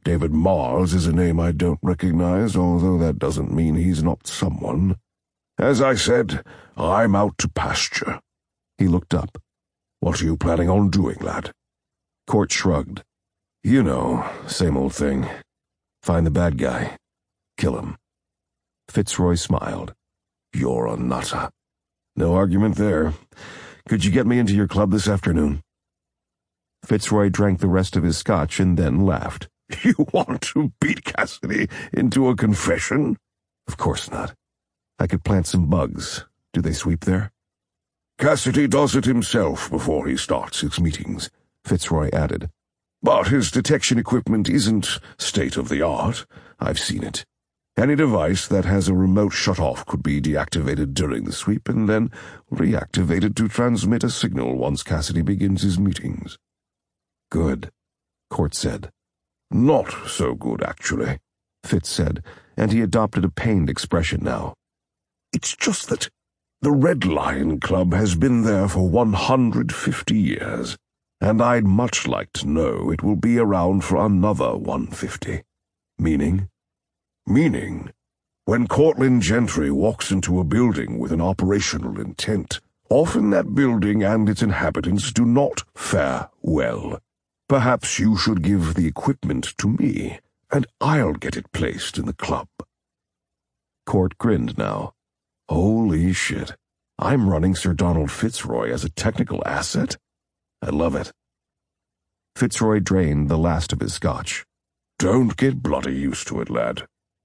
David Mars is a name I don't recognize, although that doesn't mean he's not someone. As I said, I'm out to pasture." He looked up. "What are you planning on doing, lad?" Court shrugged. "You know, same old thing. Find the bad guy. Kill him." Fitzroy smiled. "You're a nutter." "No argument there. Could you get me into your club this afternoon?" Fitzroy drank the rest of his scotch and then laughed. "You want to beat Cassidy into a confession?" "Of course not. I could plant some bugs. Do they sweep there?" "Cassidy does it himself before he starts his meetings," Fitzroy added. "But his detection equipment isn't state-of-the-art. I've seen it. Any device that has a remote shut-off could be deactivated during the sweep and then reactivated to transmit a signal once Cassidy begins his meetings." "Good," Court said. "Not so good, actually," Fitz said, and he adopted a pained expression now. "It's just that the Red Lion Club has been there for one hundred fifty years, and I'd much like to know it will be around for another one hundred fifty. Meaning? Meaning, when Cortland Gentry walks into a building with an operational intent, often that building and its inhabitants do not fare well. Perhaps you should give the equipment to me, and I'll get it placed in the club." Court grinned now. "Holy shit. I'm running Sir Donald Fitzroy as a technical asset? I love it." Fitzroy drained the last of his scotch. "Don't get bloody used to it, lad."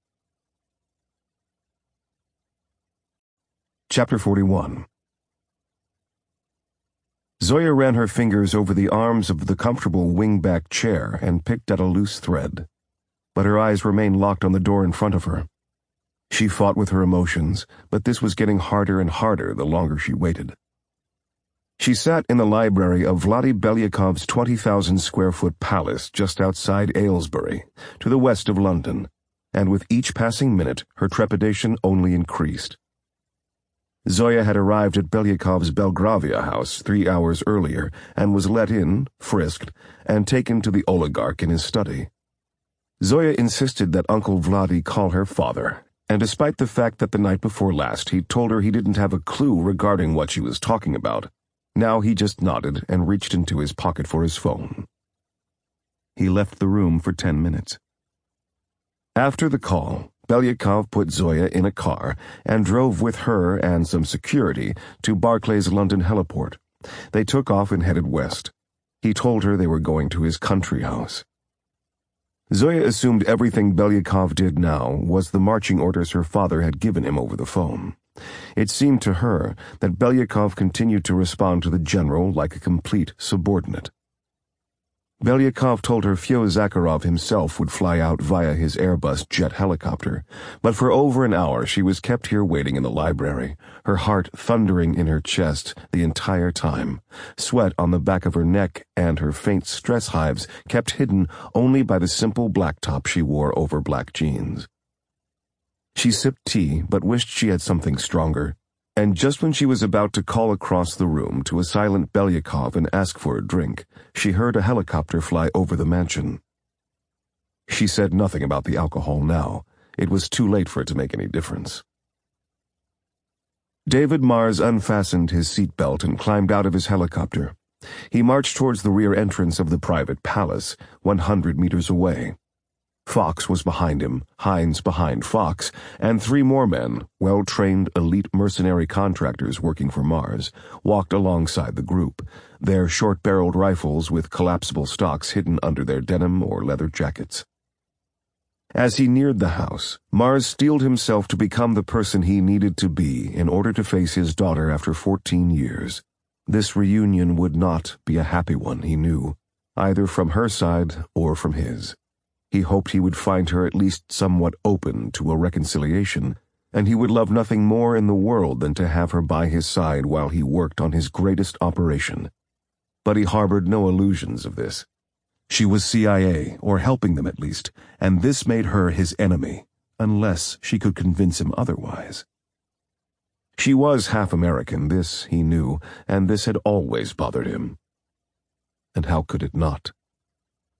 Chapter forty-one. Zoya ran her fingers over the arms of the comfortable wing-back chair and picked at a loose thread. But her eyes remained locked on the door in front of her. She fought with her emotions, but this was getting harder and harder the longer she waited. She sat in the library of Vladi Belyakov's twenty thousand square foot palace just outside Aylesbury, to the west of London, and with each passing minute her trepidation only increased. Zoya had arrived at Belyakov's Belgravia house three hours earlier and was let in, frisked, and taken to the oligarch in his study. Zoya insisted that Uncle Vladi call her father, and despite the fact that the night before last he'd told her he didn't have a clue regarding what she was talking about, now he just nodded and reached into his pocket for his phone. He left the room for ten minutes. After the call, Belyakov put Zoya in a car and drove with her and some security to Barclay's London heliport. They took off and headed west. He told her they were going to his country house. Zoya assumed everything Belyakov did now was the marching orders her father had given him over the phone. It seemed to her that Belyakov continued to respond to the general like a complete subordinate. Belyakov told her Fyodor Zakharov himself would fly out via his Airbus jet helicopter, but for over an hour she was kept here waiting in the library, her heart thundering in her chest the entire time, sweat on the back of her neck and her faint stress hives kept hidden only by the simple black top she wore over black jeans. She sipped tea but wished she had something stronger, and just when she was about to call across the room to a silent Belyakov and ask for a drink, she heard a helicopter fly over the mansion. She said nothing about the alcohol now. It was too late for it to make any difference. David Mars unfastened his seatbelt and climbed out of his helicopter. He marched towards the rear entrance of the private palace, one hundred meters away. Fox was behind him, Hines behind Fox, and three more men, well-trained elite mercenary contractors working for Mars, walked alongside the group, their short-barreled rifles with collapsible stocks hidden under their denim or leather jackets. As he neared the house, Mars steeled himself to become the person he needed to be in order to face his daughter after fourteen years. This reunion would not be a happy one, he knew, either from her side or from his. He hoped he would find her at least somewhat open to a reconciliation, and he would love nothing more in the world than to have her by his side while he worked on his greatest operation. But he harbored no illusions of this. She was C I A, or helping them at least, and this made her his enemy, unless she could convince him otherwise. She was half American, this he knew, and this had always bothered him. And how could it not?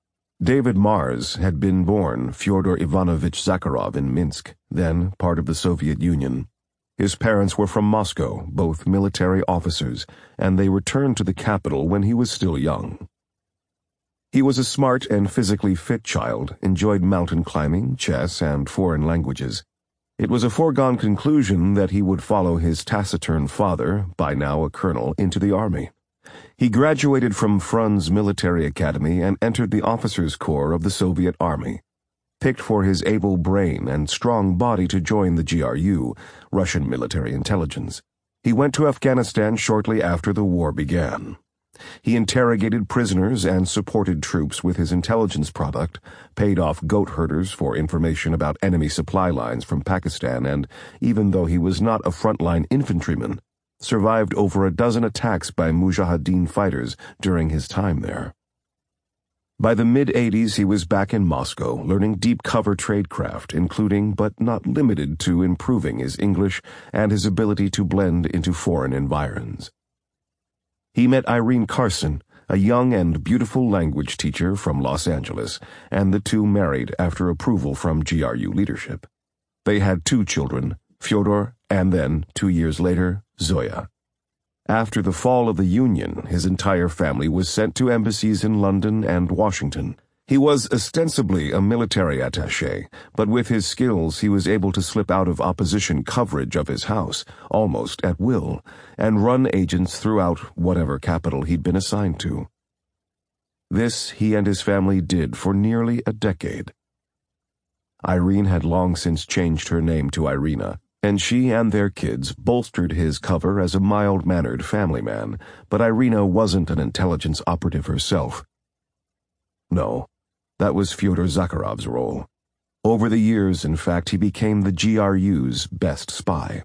David Mars had been born Fyodor Ivanovich Zakharov in Minsk, then part of the Soviet Union. His parents were from Moscow, both military officers, and they returned to the capital when he was still young. He was a smart and physically fit child, enjoyed mountain climbing, chess, and foreign languages. It was a foregone conclusion that he would follow his taciturn father, by now a colonel, into the army. He graduated from Frunze Military Academy and entered the officers' corps of the Soviet Army. Picked for his able brain and strong body to join the G R U, Russian Military Intelligence. He went to Afghanistan shortly after the war began. He interrogated prisoners and supported troops with his intelligence product, paid off goat herders for information about enemy supply lines from Pakistan, and, even though he was not a frontline infantryman, survived over a dozen attacks by Mujahideen fighters during his time there. By the mid-eighties, he was back in Moscow, learning deep-cover tradecraft, including, but not limited to, improving his English and his ability to blend into foreign environs. He met Irene Carson, a young and beautiful language teacher from Los Angeles, and the two married after approval from G R U leadership. They had two children, Fyodor, and then, two years later, Zoya. After the fall of the Union, his entire family was sent to embassies in London and Washington. He was ostensibly a military attaché, but with his skills he was able to slip out of opposition coverage of his house, almost at will, and run agents throughout whatever capital he'd been assigned to. This he and his family did for nearly a decade. Irene had long since changed her name to Irina, and she and their kids bolstered his cover as a mild-mannered family man, but Irina wasn't an intelligence operative herself. No, that was Fyodor Zakharov's role. Over the years, in fact, he became the G R U's best spy.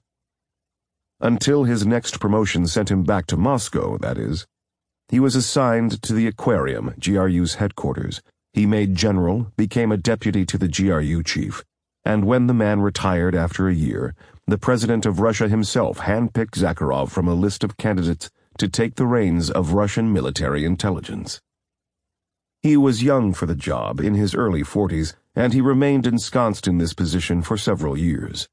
Until his next promotion sent him back to Moscow, that is. He was assigned to the Aquarium, G R U's headquarters. He made general, became a deputy to the G R U chief, and when the man retired after a year, the president of Russia himself handpicked Zakharov from a list of candidates to take the reins of Russian military intelligence. He was young for the job, in his early forties, and he remained ensconced in this position for several years.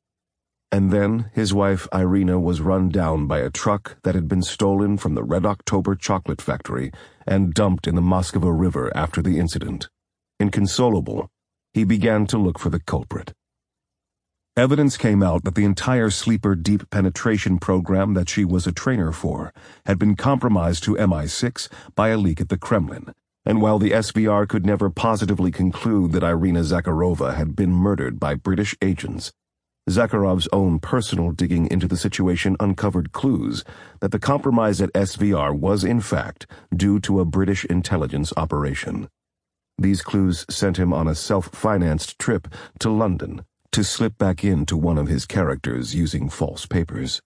And then his wife Irina was run down by a truck that had been stolen from the Red October chocolate factory and dumped in the Moskva River after the incident. Inconsolable, he began to look for the culprit. Evidence came out that the entire Sleeper deep penetration program that she was a trainer for had been compromised to M I six by a leak at the Kremlin, and while the S V R could never positively conclude that Irina Zakharova had been murdered by British agents, Zakharov's own personal digging into the situation uncovered clues that the compromise at S V R was in fact due to a British intelligence operation. These clues sent him on a self-financed trip to London to slip back into one of his characters using false papers.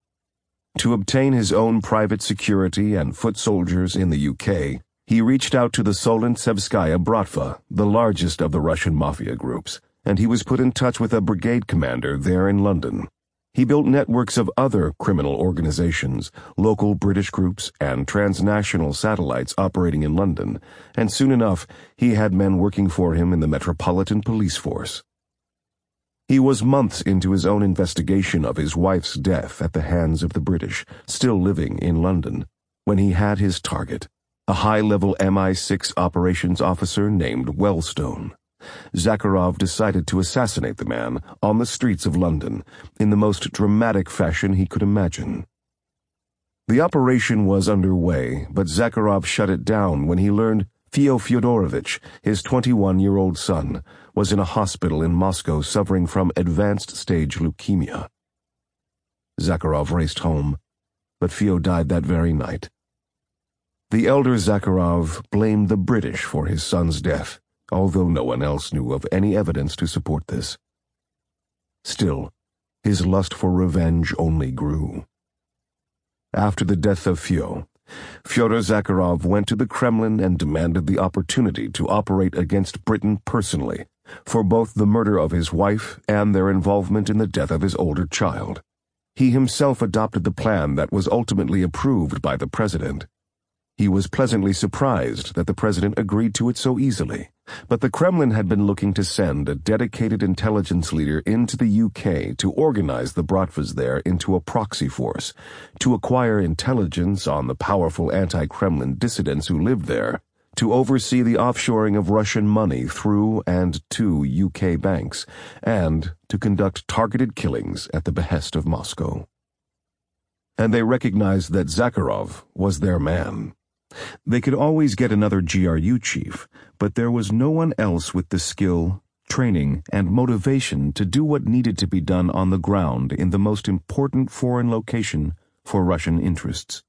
To obtain his own private security and foot soldiers in the U K, he reached out to the Solentsevskaya Bratva, the largest of the Russian mafia groups, and he was put in touch with a brigade commander there in London. He built networks of other criminal organizations, local British groups, and transnational satellites operating in London, and soon enough he had men working for him in the Metropolitan Police Force. He was months into his own investigation of his wife's death at the hands of the British, still living in London, when he had his target, a high-level M I six operations officer named Wellstone. Zakharov decided to assassinate the man on the streets of London in the most dramatic fashion he could imagine. The operation was underway, but Zakharov shut it down when he learned Fyo Fyodorovich, his twenty-one-year-old son, was in a hospital in Moscow suffering from advanced-stage leukemia. Zakharov raced home, but Fyo died that very night. The elder Zakharov blamed the British for his son's death, although no one else knew of any evidence to support this. Still, his lust for revenge only grew. After the death of Fyo, Fyodor Zakharov went to the Kremlin and demanded the opportunity to operate against Britain personally, for both the murder of his wife and their involvement in the death of his older child. He himself adopted the plan that was ultimately approved by the president. He was pleasantly surprised that the president agreed to it so easily, but the Kremlin had been looking to send a dedicated intelligence leader into the U K to organize the Bratvas there into a proxy force, to acquire intelligence on the powerful anti-Kremlin dissidents who lived there, to oversee the offshoring of Russian money through and to U K banks, and to conduct targeted killings at the behest of Moscow. And they recognized that Zakharov was their man. They could always get another G R U chief, but there was no one else with the skill, training, and motivation to do what needed to be done on the ground in the most important foreign location for Russian interests.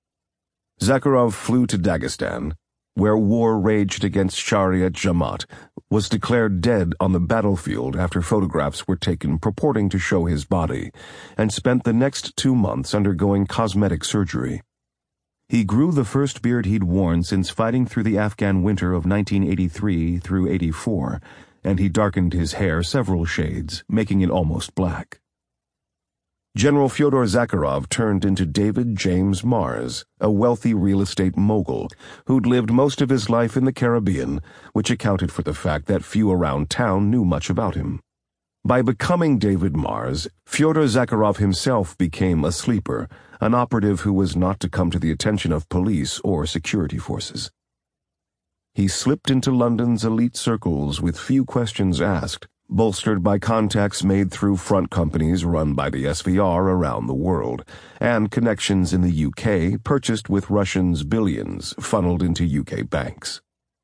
Zakharov flew to Dagestan, where war raged against Shariat Jamaat, was declared dead on the battlefield after photographs were taken purporting to show his body, and spent the next two months undergoing cosmetic surgery. He grew the first beard he'd worn since fighting through the Afghan winter of nineteen eighty-three through eighty-four, and he darkened his hair several shades, making it almost black. General Fyodor Zakharov turned into David James Mars, a wealthy real estate mogul who'd lived most of his life in the Caribbean, which accounted for the fact that few around town knew much about him. By becoming David Mars, Fyodor Zakharov himself became a sleeper, an operative who was not to come to the attention of police or security forces. He slipped into London's elite circles with few questions asked, bolstered by contacts made through front companies run by the S V R around the world, and connections in the U K purchased with Russians' billions funneled into U K banks.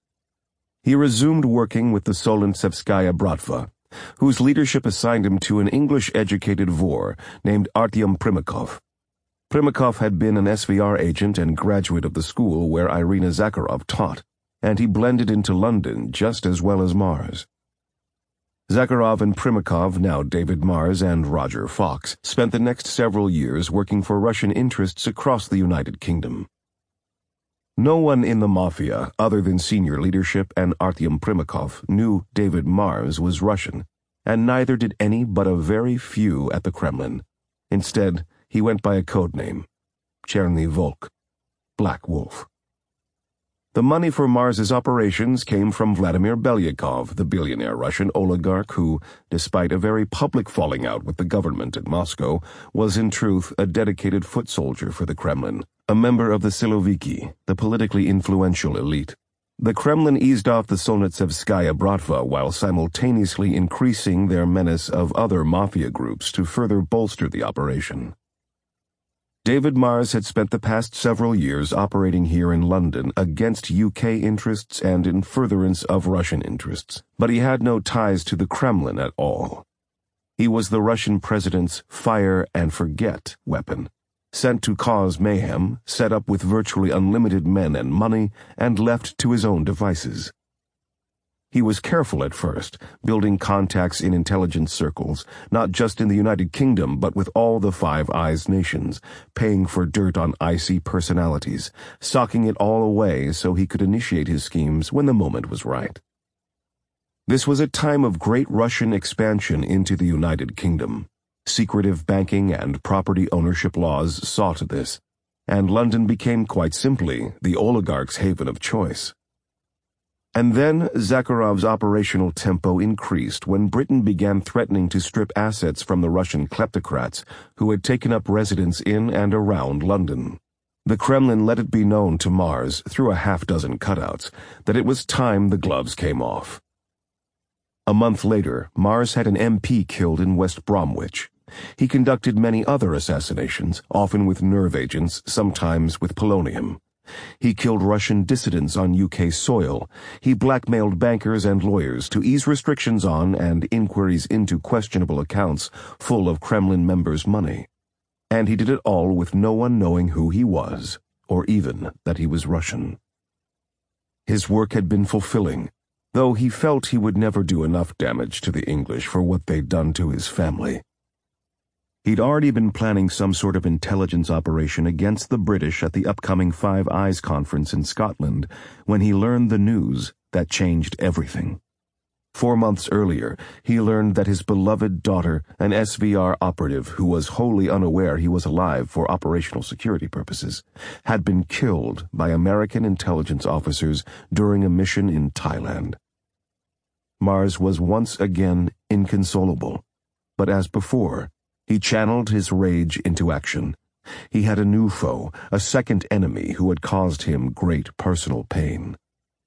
He resumed working with the Solentsevskaya Bratva, whose leadership assigned him to an English-educated Vor named Artyom Primakov. Primakov had been an S V R agent and graduate of the school where Irina Zakharov taught, and he blended into London just as well as Mars. Zakharov and Primakov, now David Mars and Roger Fox, spent the next several years working for Russian interests across the United Kingdom. No one in the Mafia, other than senior leadership and Artyom Primakov, knew David Mars was Russian, and neither did any but a very few at the Kremlin. Instead, he went by a code name, Cherny Volk, Black Wolf. The money for Mars's operations came from Vladimir Belyakov, the billionaire Russian oligarch who, despite a very public falling out with the government at Moscow, was in truth a dedicated foot soldier for the Kremlin, a member of the Siloviki, the politically influential elite. The Kremlin eased off the Solnitsevskaya Bratva while simultaneously increasing their menace of other mafia groups to further bolster the operation. David Mars had spent the past several years operating here in London against U K interests and in furtherance of Russian interests, but he had no ties to the Kremlin at all. He was the Russian president's fire and forget weapon, sent to cause mayhem, set up with virtually unlimited men and money, and left to his own devices. He was careful at first, building contacts in intelligence circles, not just in the United Kingdom but with all the Five Eyes nations, paying for dirt on icy personalities, socking it all away so he could initiate his schemes when the moment was right. This was a time of great Russian expansion into the United Kingdom. Secretive banking and property ownership laws saw to this, and London became quite simply the oligarch's haven of choice. And then Zakharov's operational tempo increased when Britain began threatening to strip assets from the Russian kleptocrats who had taken up residence in and around London. The Kremlin let it be known to Mars, through a half-dozen cutouts, that it was time the gloves came off. A month later, Mars had an M P killed in West Bromwich. He conducted many other assassinations, often with nerve agents, sometimes with polonium. He killed Russian dissidents on U K soil. He blackmailed bankers and lawyers to ease restrictions on and inquiries into questionable accounts full of Kremlin members' money. And he did it all with no one knowing who he was, or even that he was Russian. His work had been fulfilling, though he felt he would never do enough damage to the English for what they'd done to his family. He'd already been planning some sort of intelligence operation against the British at the upcoming Five Eyes conference in Scotland when he learned the news that changed everything. Four months earlier, he learned that his beloved daughter, an S V R operative who was wholly unaware he was alive for operational security purposes, had been killed by American intelligence officers during a mission in Thailand. Mars was once again inconsolable, but as before, he channeled his rage into action. He had a new foe, a second enemy who had caused him great personal pain.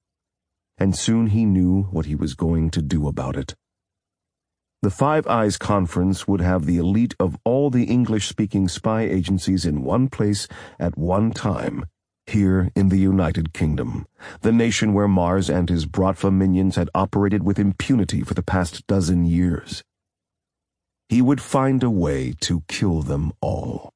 And soon he knew what he was going to do about it. The Five Eyes Conference would have the elite of all the English-speaking spy agencies in one place at one time, here in the United Kingdom, the nation where Mars and his Bratva minions had operated with impunity for the past dozen years. He would find a way to kill them all.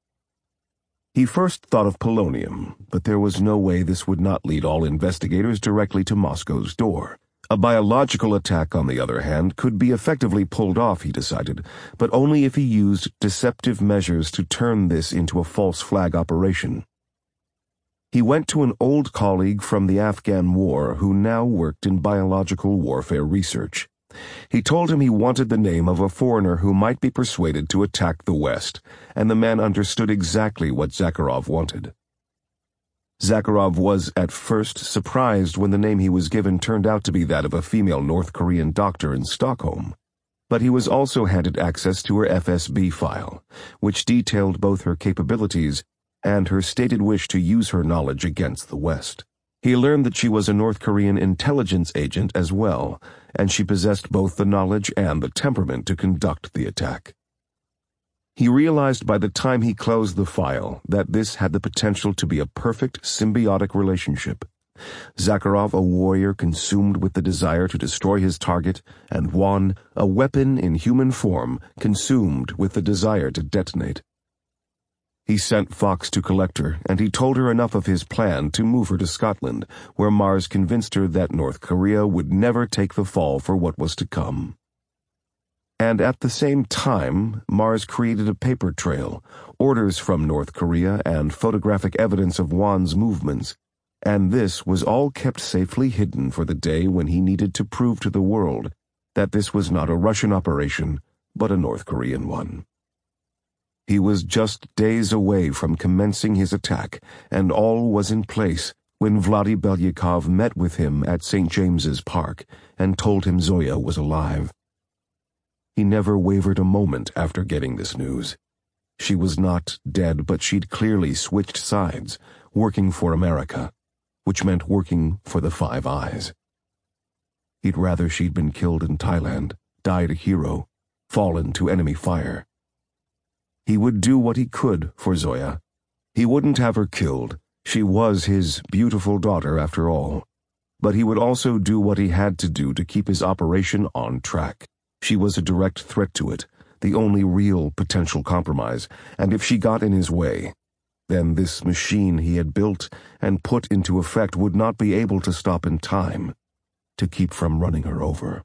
He first thought of polonium, but there was no way this would not lead all investigators directly to Moscow's door. A biological attack, on the other hand, could be effectively pulled off, he decided, but only if he used deceptive measures to turn this into a false flag operation. He went to an old colleague from the Afghan War who now worked in biological warfare research. He told him he wanted the name of a foreigner who might be persuaded to attack the West, and the man understood exactly what Zakharov wanted. Zakharov was at first surprised when the name he was given turned out to be that of a female North Korean doctor in Stockholm, but he was also handed access to her F S B file, which detailed both her capabilities and her stated wish to use her knowledge against the West. He learned that she was a North Korean intelligence agent as well, and she possessed both the knowledge and the temperament to conduct the attack. He realized by the time he closed the file that this had the potential to be a perfect symbiotic relationship. Zakharov, a warrior consumed with the desire to destroy his target, and Juan, a weapon in human form, consumed with the desire to detonate. He sent Fox to collect her, and he told her enough of his plan to move her to Scotland, where Mars convinced her that North Korea would never take the fall for what was to come. And at the same time, Mars created a paper trail, orders from North Korea, and photographic evidence of Juan's movements, and this was all kept safely hidden for the day when he needed to prove to the world that this was not a Russian operation, but a North Korean one. He was just days away from commencing his attack, and all was in place when Vladimir Belyakov met with him at Saint James's Park and told him Zoya was alive. He never wavered a moment after getting this news. She was not dead, but she'd clearly switched sides, working for America, which meant working for the Five Eyes. He'd rather she'd been killed in Thailand, died a hero, fallen to enemy fire. He would do what he could for Zoya. He wouldn't have her killed. She was his beautiful daughter after all. But he would also do what he had to do to keep his operation on track. She was a direct threat to it, the only real potential compromise, and if she got in his way, then this machine he had built and put into effect would not be able to stop in time to keep from running her over.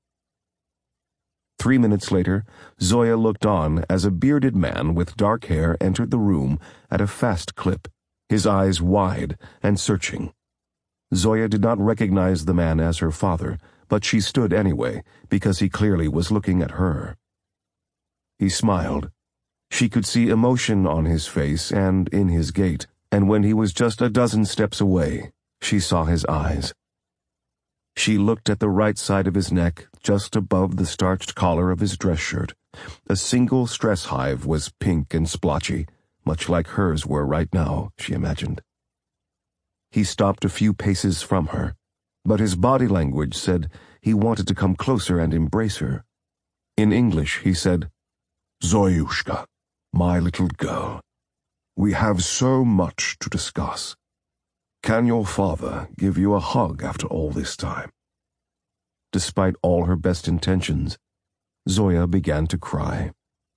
Three minutes later, Zoya looked on as a bearded man with dark hair entered the room at a fast clip, his eyes wide and searching. Zoya did not recognize the man as her father, but she stood anyway, because he clearly was looking at her. He smiled. She could see emotion on his face and in his gait, and when he was just a dozen steps away, she saw his eyes. She looked at the right side of his neck, just above the starched collar of his dress shirt. A single stress hive was pink and splotchy, much like hers were right now, she imagined. He stopped a few paces from her, but his body language said he wanted to come closer and embrace her. In English, he said, "Zoyushka, my little girl, we have so much to discuss. Can your father give you a hug after all this time?" Despite all her best intentions, Zoya began to cry.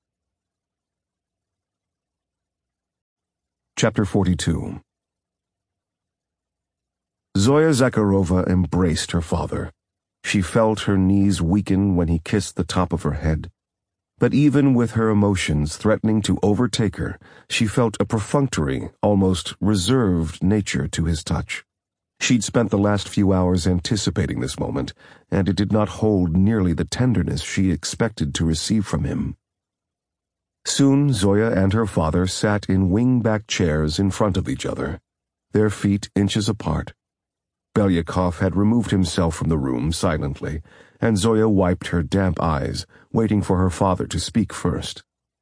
Chapter forty-two. Zoya Zakharova embraced her father. She felt her knees weaken when he kissed the top of her head. But even with her emotions threatening to overtake her, she felt a perfunctory, almost reserved nature to his touch. She'd spent the last few hours anticipating this moment, and it did not hold nearly the tenderness she expected to receive from him. Soon Zoya and her father sat in wing-back chairs in front of each other, their feet inches apart. Belyakov had removed himself from the room silently, and Zoya wiped her damp eyes, waiting for her father to speak first.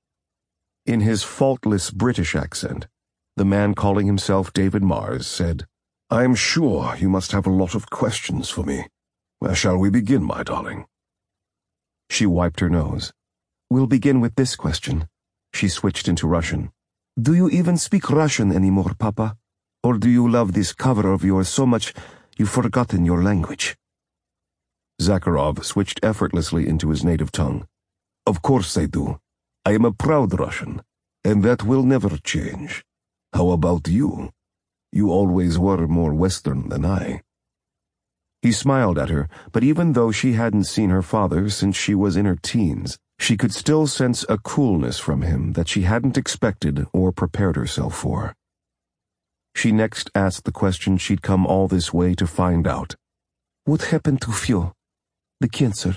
In his faultless British accent, the man calling himself David Mars said, "I'm sure you must have a lot of questions for me. Where shall we begin, my darling?" She wiped her nose. "We'll begin with this question." She switched into Russian. "Do you even speak Russian anymore, Papa? Or do you love this cover of yours so much you've forgotten your language?" Zakharov switched effortlessly into his native tongue. "Of course I do. I am a proud Russian, and that will never change. How about you? You always were more Western than I." He smiled at her, but even though she hadn't seen her father since she was in her teens, she could still sense a coolness from him that she hadn't expected or prepared herself for. She next asked the question she'd come all this way to find out. "What happened to Fyo? The cancer?"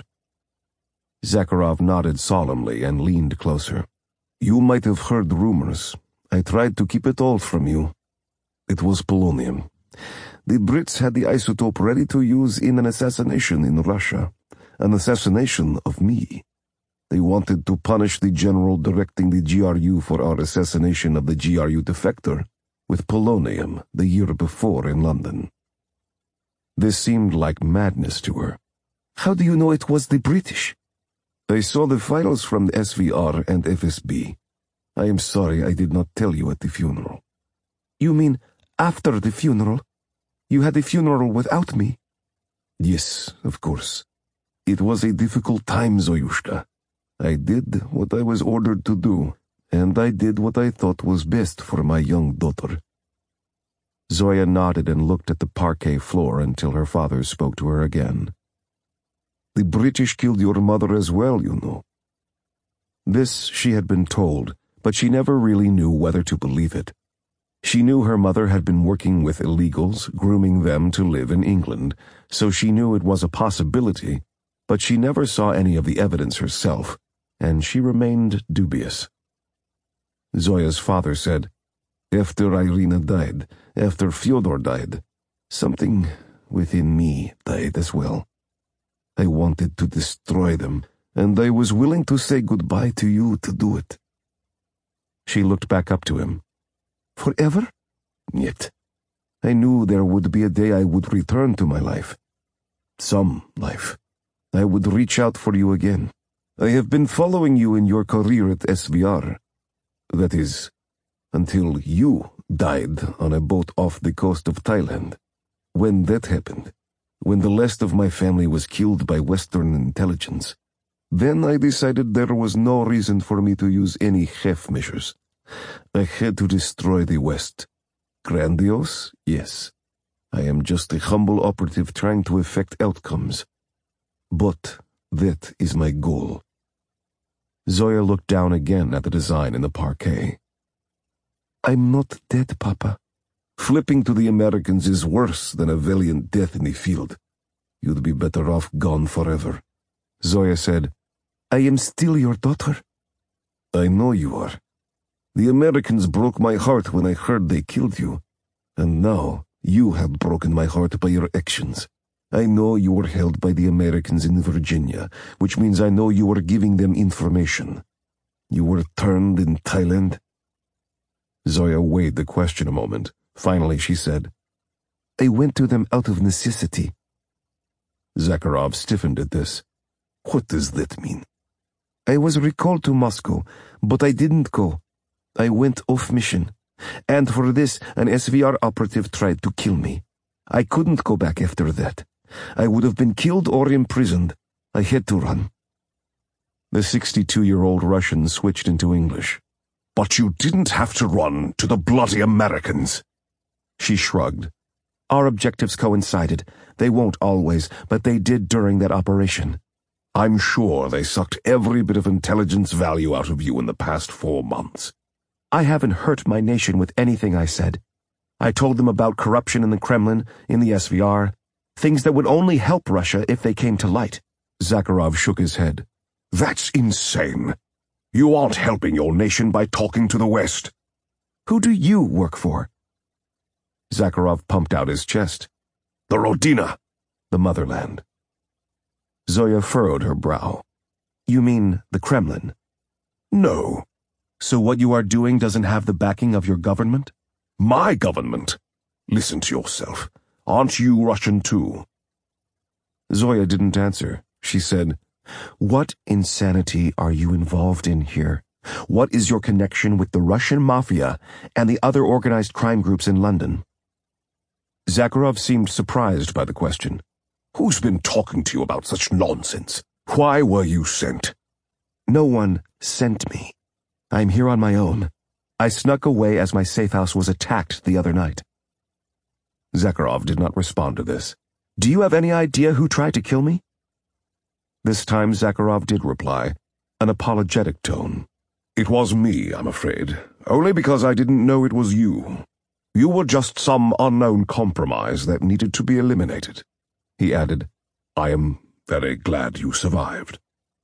Zakharov nodded solemnly and leaned closer. "You might have heard rumors. I tried to keep it all from you. It was polonium. The Brits had the isotope ready to use in an assassination in Russia. An assassination of me. They wanted to punish the general directing the G R U for our assassination of the G R U defector with polonium the year before in London." This seemed like madness to her. "How do you know it was the British?" "I saw the files from the S V R and F S B. I am sorry I did not tell you at the funeral." "You mean after the funeral? You had the funeral without me?" "Yes, of course. It was a difficult time, Zoyushka. I did what I was ordered to do, and I did what I thought was best for my young daughter." Zoya nodded and looked at the parquet floor until her father spoke to her again. "The British killed your mother as well, you know." This she had been told, but she never really knew whether to believe it. She knew her mother had been working with illegals, grooming them to live in England, so she knew it was a possibility, but she never saw any of the evidence herself, and she remained dubious. Zoya's father said, "After Irina died, after Fyodor died, something within me died as well. I wanted to destroy them, and I was willing to say goodbye to you to do it." She looked back up to him. "Forever?" "Yet. I knew there would be a day I would return to my life. Some life. I would reach out for you again. I have been following you in your career at S V R. That is, until you died on a boat off the coast of Thailand. When that happened, when the rest of my family was killed by Western intelligence, then I decided there was no reason for me to use any half measures. I had to destroy the West. Grandiose? Yes. I am just a humble operative trying to effect outcomes. But that is my goal." Zoya looked down again at the design in the parquet. "I'm not dead, Papa. Flipping to the Americans is worse than a valiant death in the field. You'd be better off gone forever." Zoya said, "I am still your daughter." "I know you are. The Americans broke my heart when I heard they killed you, and now you have broken my heart by your actions. I know you were held by the Americans in Virginia, which means I know you were giving them information. You were turned in Thailand." Zoya weighed the question a moment. Finally she said, "I went to them out of necessity." Zakharov stiffened at this. "What does that mean?" "I was recalled to Moscow, but I didn't go. I went off mission, and for this an S V R operative tried to kill me. I couldn't go back after that. I would have been killed or imprisoned. I had to run." The sixty-two-year-old Russian switched into English. "But you didn't have to run to the bloody Americans." She shrugged. "Our objectives coincided. They won't always, but they did during that operation." "I'm sure they sucked every bit of intelligence value out of you in the past four months. "I haven't hurt my nation with anything I said." I told them about corruption in the Kremlin, in the S V R, things that would only help Russia if they came to light. Zakharov shook his head. That's insane. You aren't helping your nation by talking to the West. Who do you work for? Zakharov pumped out his chest. The Rodina. The motherland. Zoya furrowed her brow. You mean the Kremlin? No. So what you are doing doesn't have the backing of your government? My government? Listen to yourself. Aren't you Russian too? Zoya didn't answer. She said, What insanity are you involved in here? What is your connection with the Russian mafia and the other organized crime groups in London? Zakharov seemed surprised by the question. Who's been talking to you about such nonsense? Why were you sent? No one sent me. I'm here on my own. I snuck away as my safe house was attacked the other night. Zakharov did not respond to this. Do you have any idea who tried to kill me? This time Zakharov did reply, an apologetic tone. It was me, I'm afraid, only because I didn't know it was you. You were just some unknown compromise that needed to be eliminated. He added, I am very glad you survived.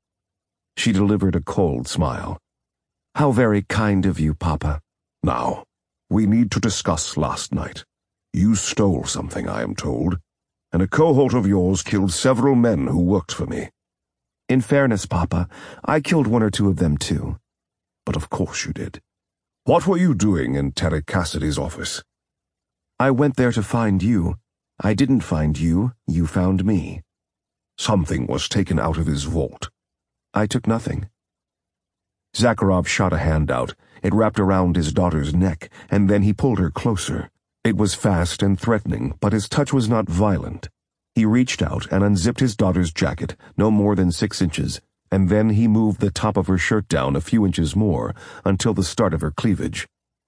She delivered a cold smile. How very kind of you, Papa. Now, we need to discuss last night. You stole something, I am told, and a cohort of yours killed several men who worked for me. In fairness, Papa, I killed one or two of them too. But of course you did. What were you doing in Terry Cassidy's office? I went there to find you. I didn't find you, you found me. Something was taken out of his vault. I took nothing. Zakharov shot a hand out. It wrapped around his daughter's neck, and then he pulled her closer. It was fast and threatening, but his touch was not violent. He reached out and unzipped his daughter's jacket, no more than six inches, and then he moved the top of her shirt down a few inches more, until the start of her cleavage.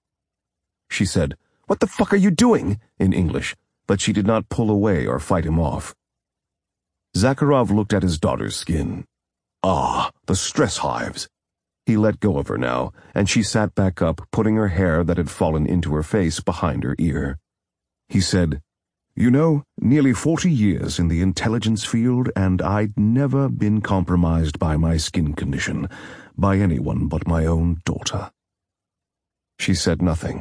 She said, What the fuck are you doing? In English, but she did not pull away or fight him off. Zakharov looked at his daughter's skin. Ah, the stress hives. He let go of her now, and she sat back up, putting her hair that had fallen into her face behind her ear. He said, You know, nearly forty years in the intelligence field, and I'd never been compromised by my skin condition, by anyone but my own daughter. She said nothing.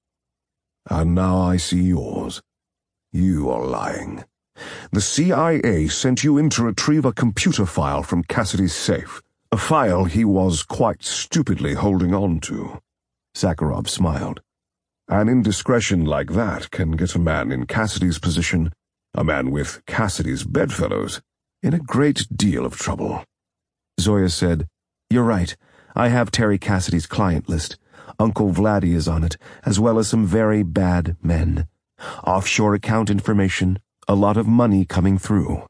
And now I see yours. You are lying. The C I A sent you in to retrieve a computer file from Cassidy's safe, a file he was quite stupidly holding on to. Zakharov smiled. An indiscretion like that can get a man in Cassidy's position, a man with Cassidy's bedfellows, in a great deal of trouble. Zoya said, You're right. I have Terry Cassidy's client list. Uncle Vladdy is on it, as well as some very bad men. Offshore account information, a lot of money coming through.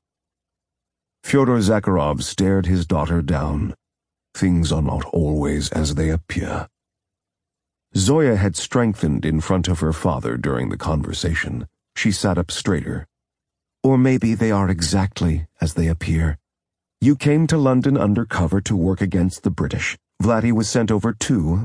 Fyodor Zakharov stared his daughter down. Things are not always as they appear. Zoya had strengthened in front of her father during the conversation. She sat up straighter. Or maybe they are exactly as they appear. You came to London undercover to work against the British. Vladdy was sent over too,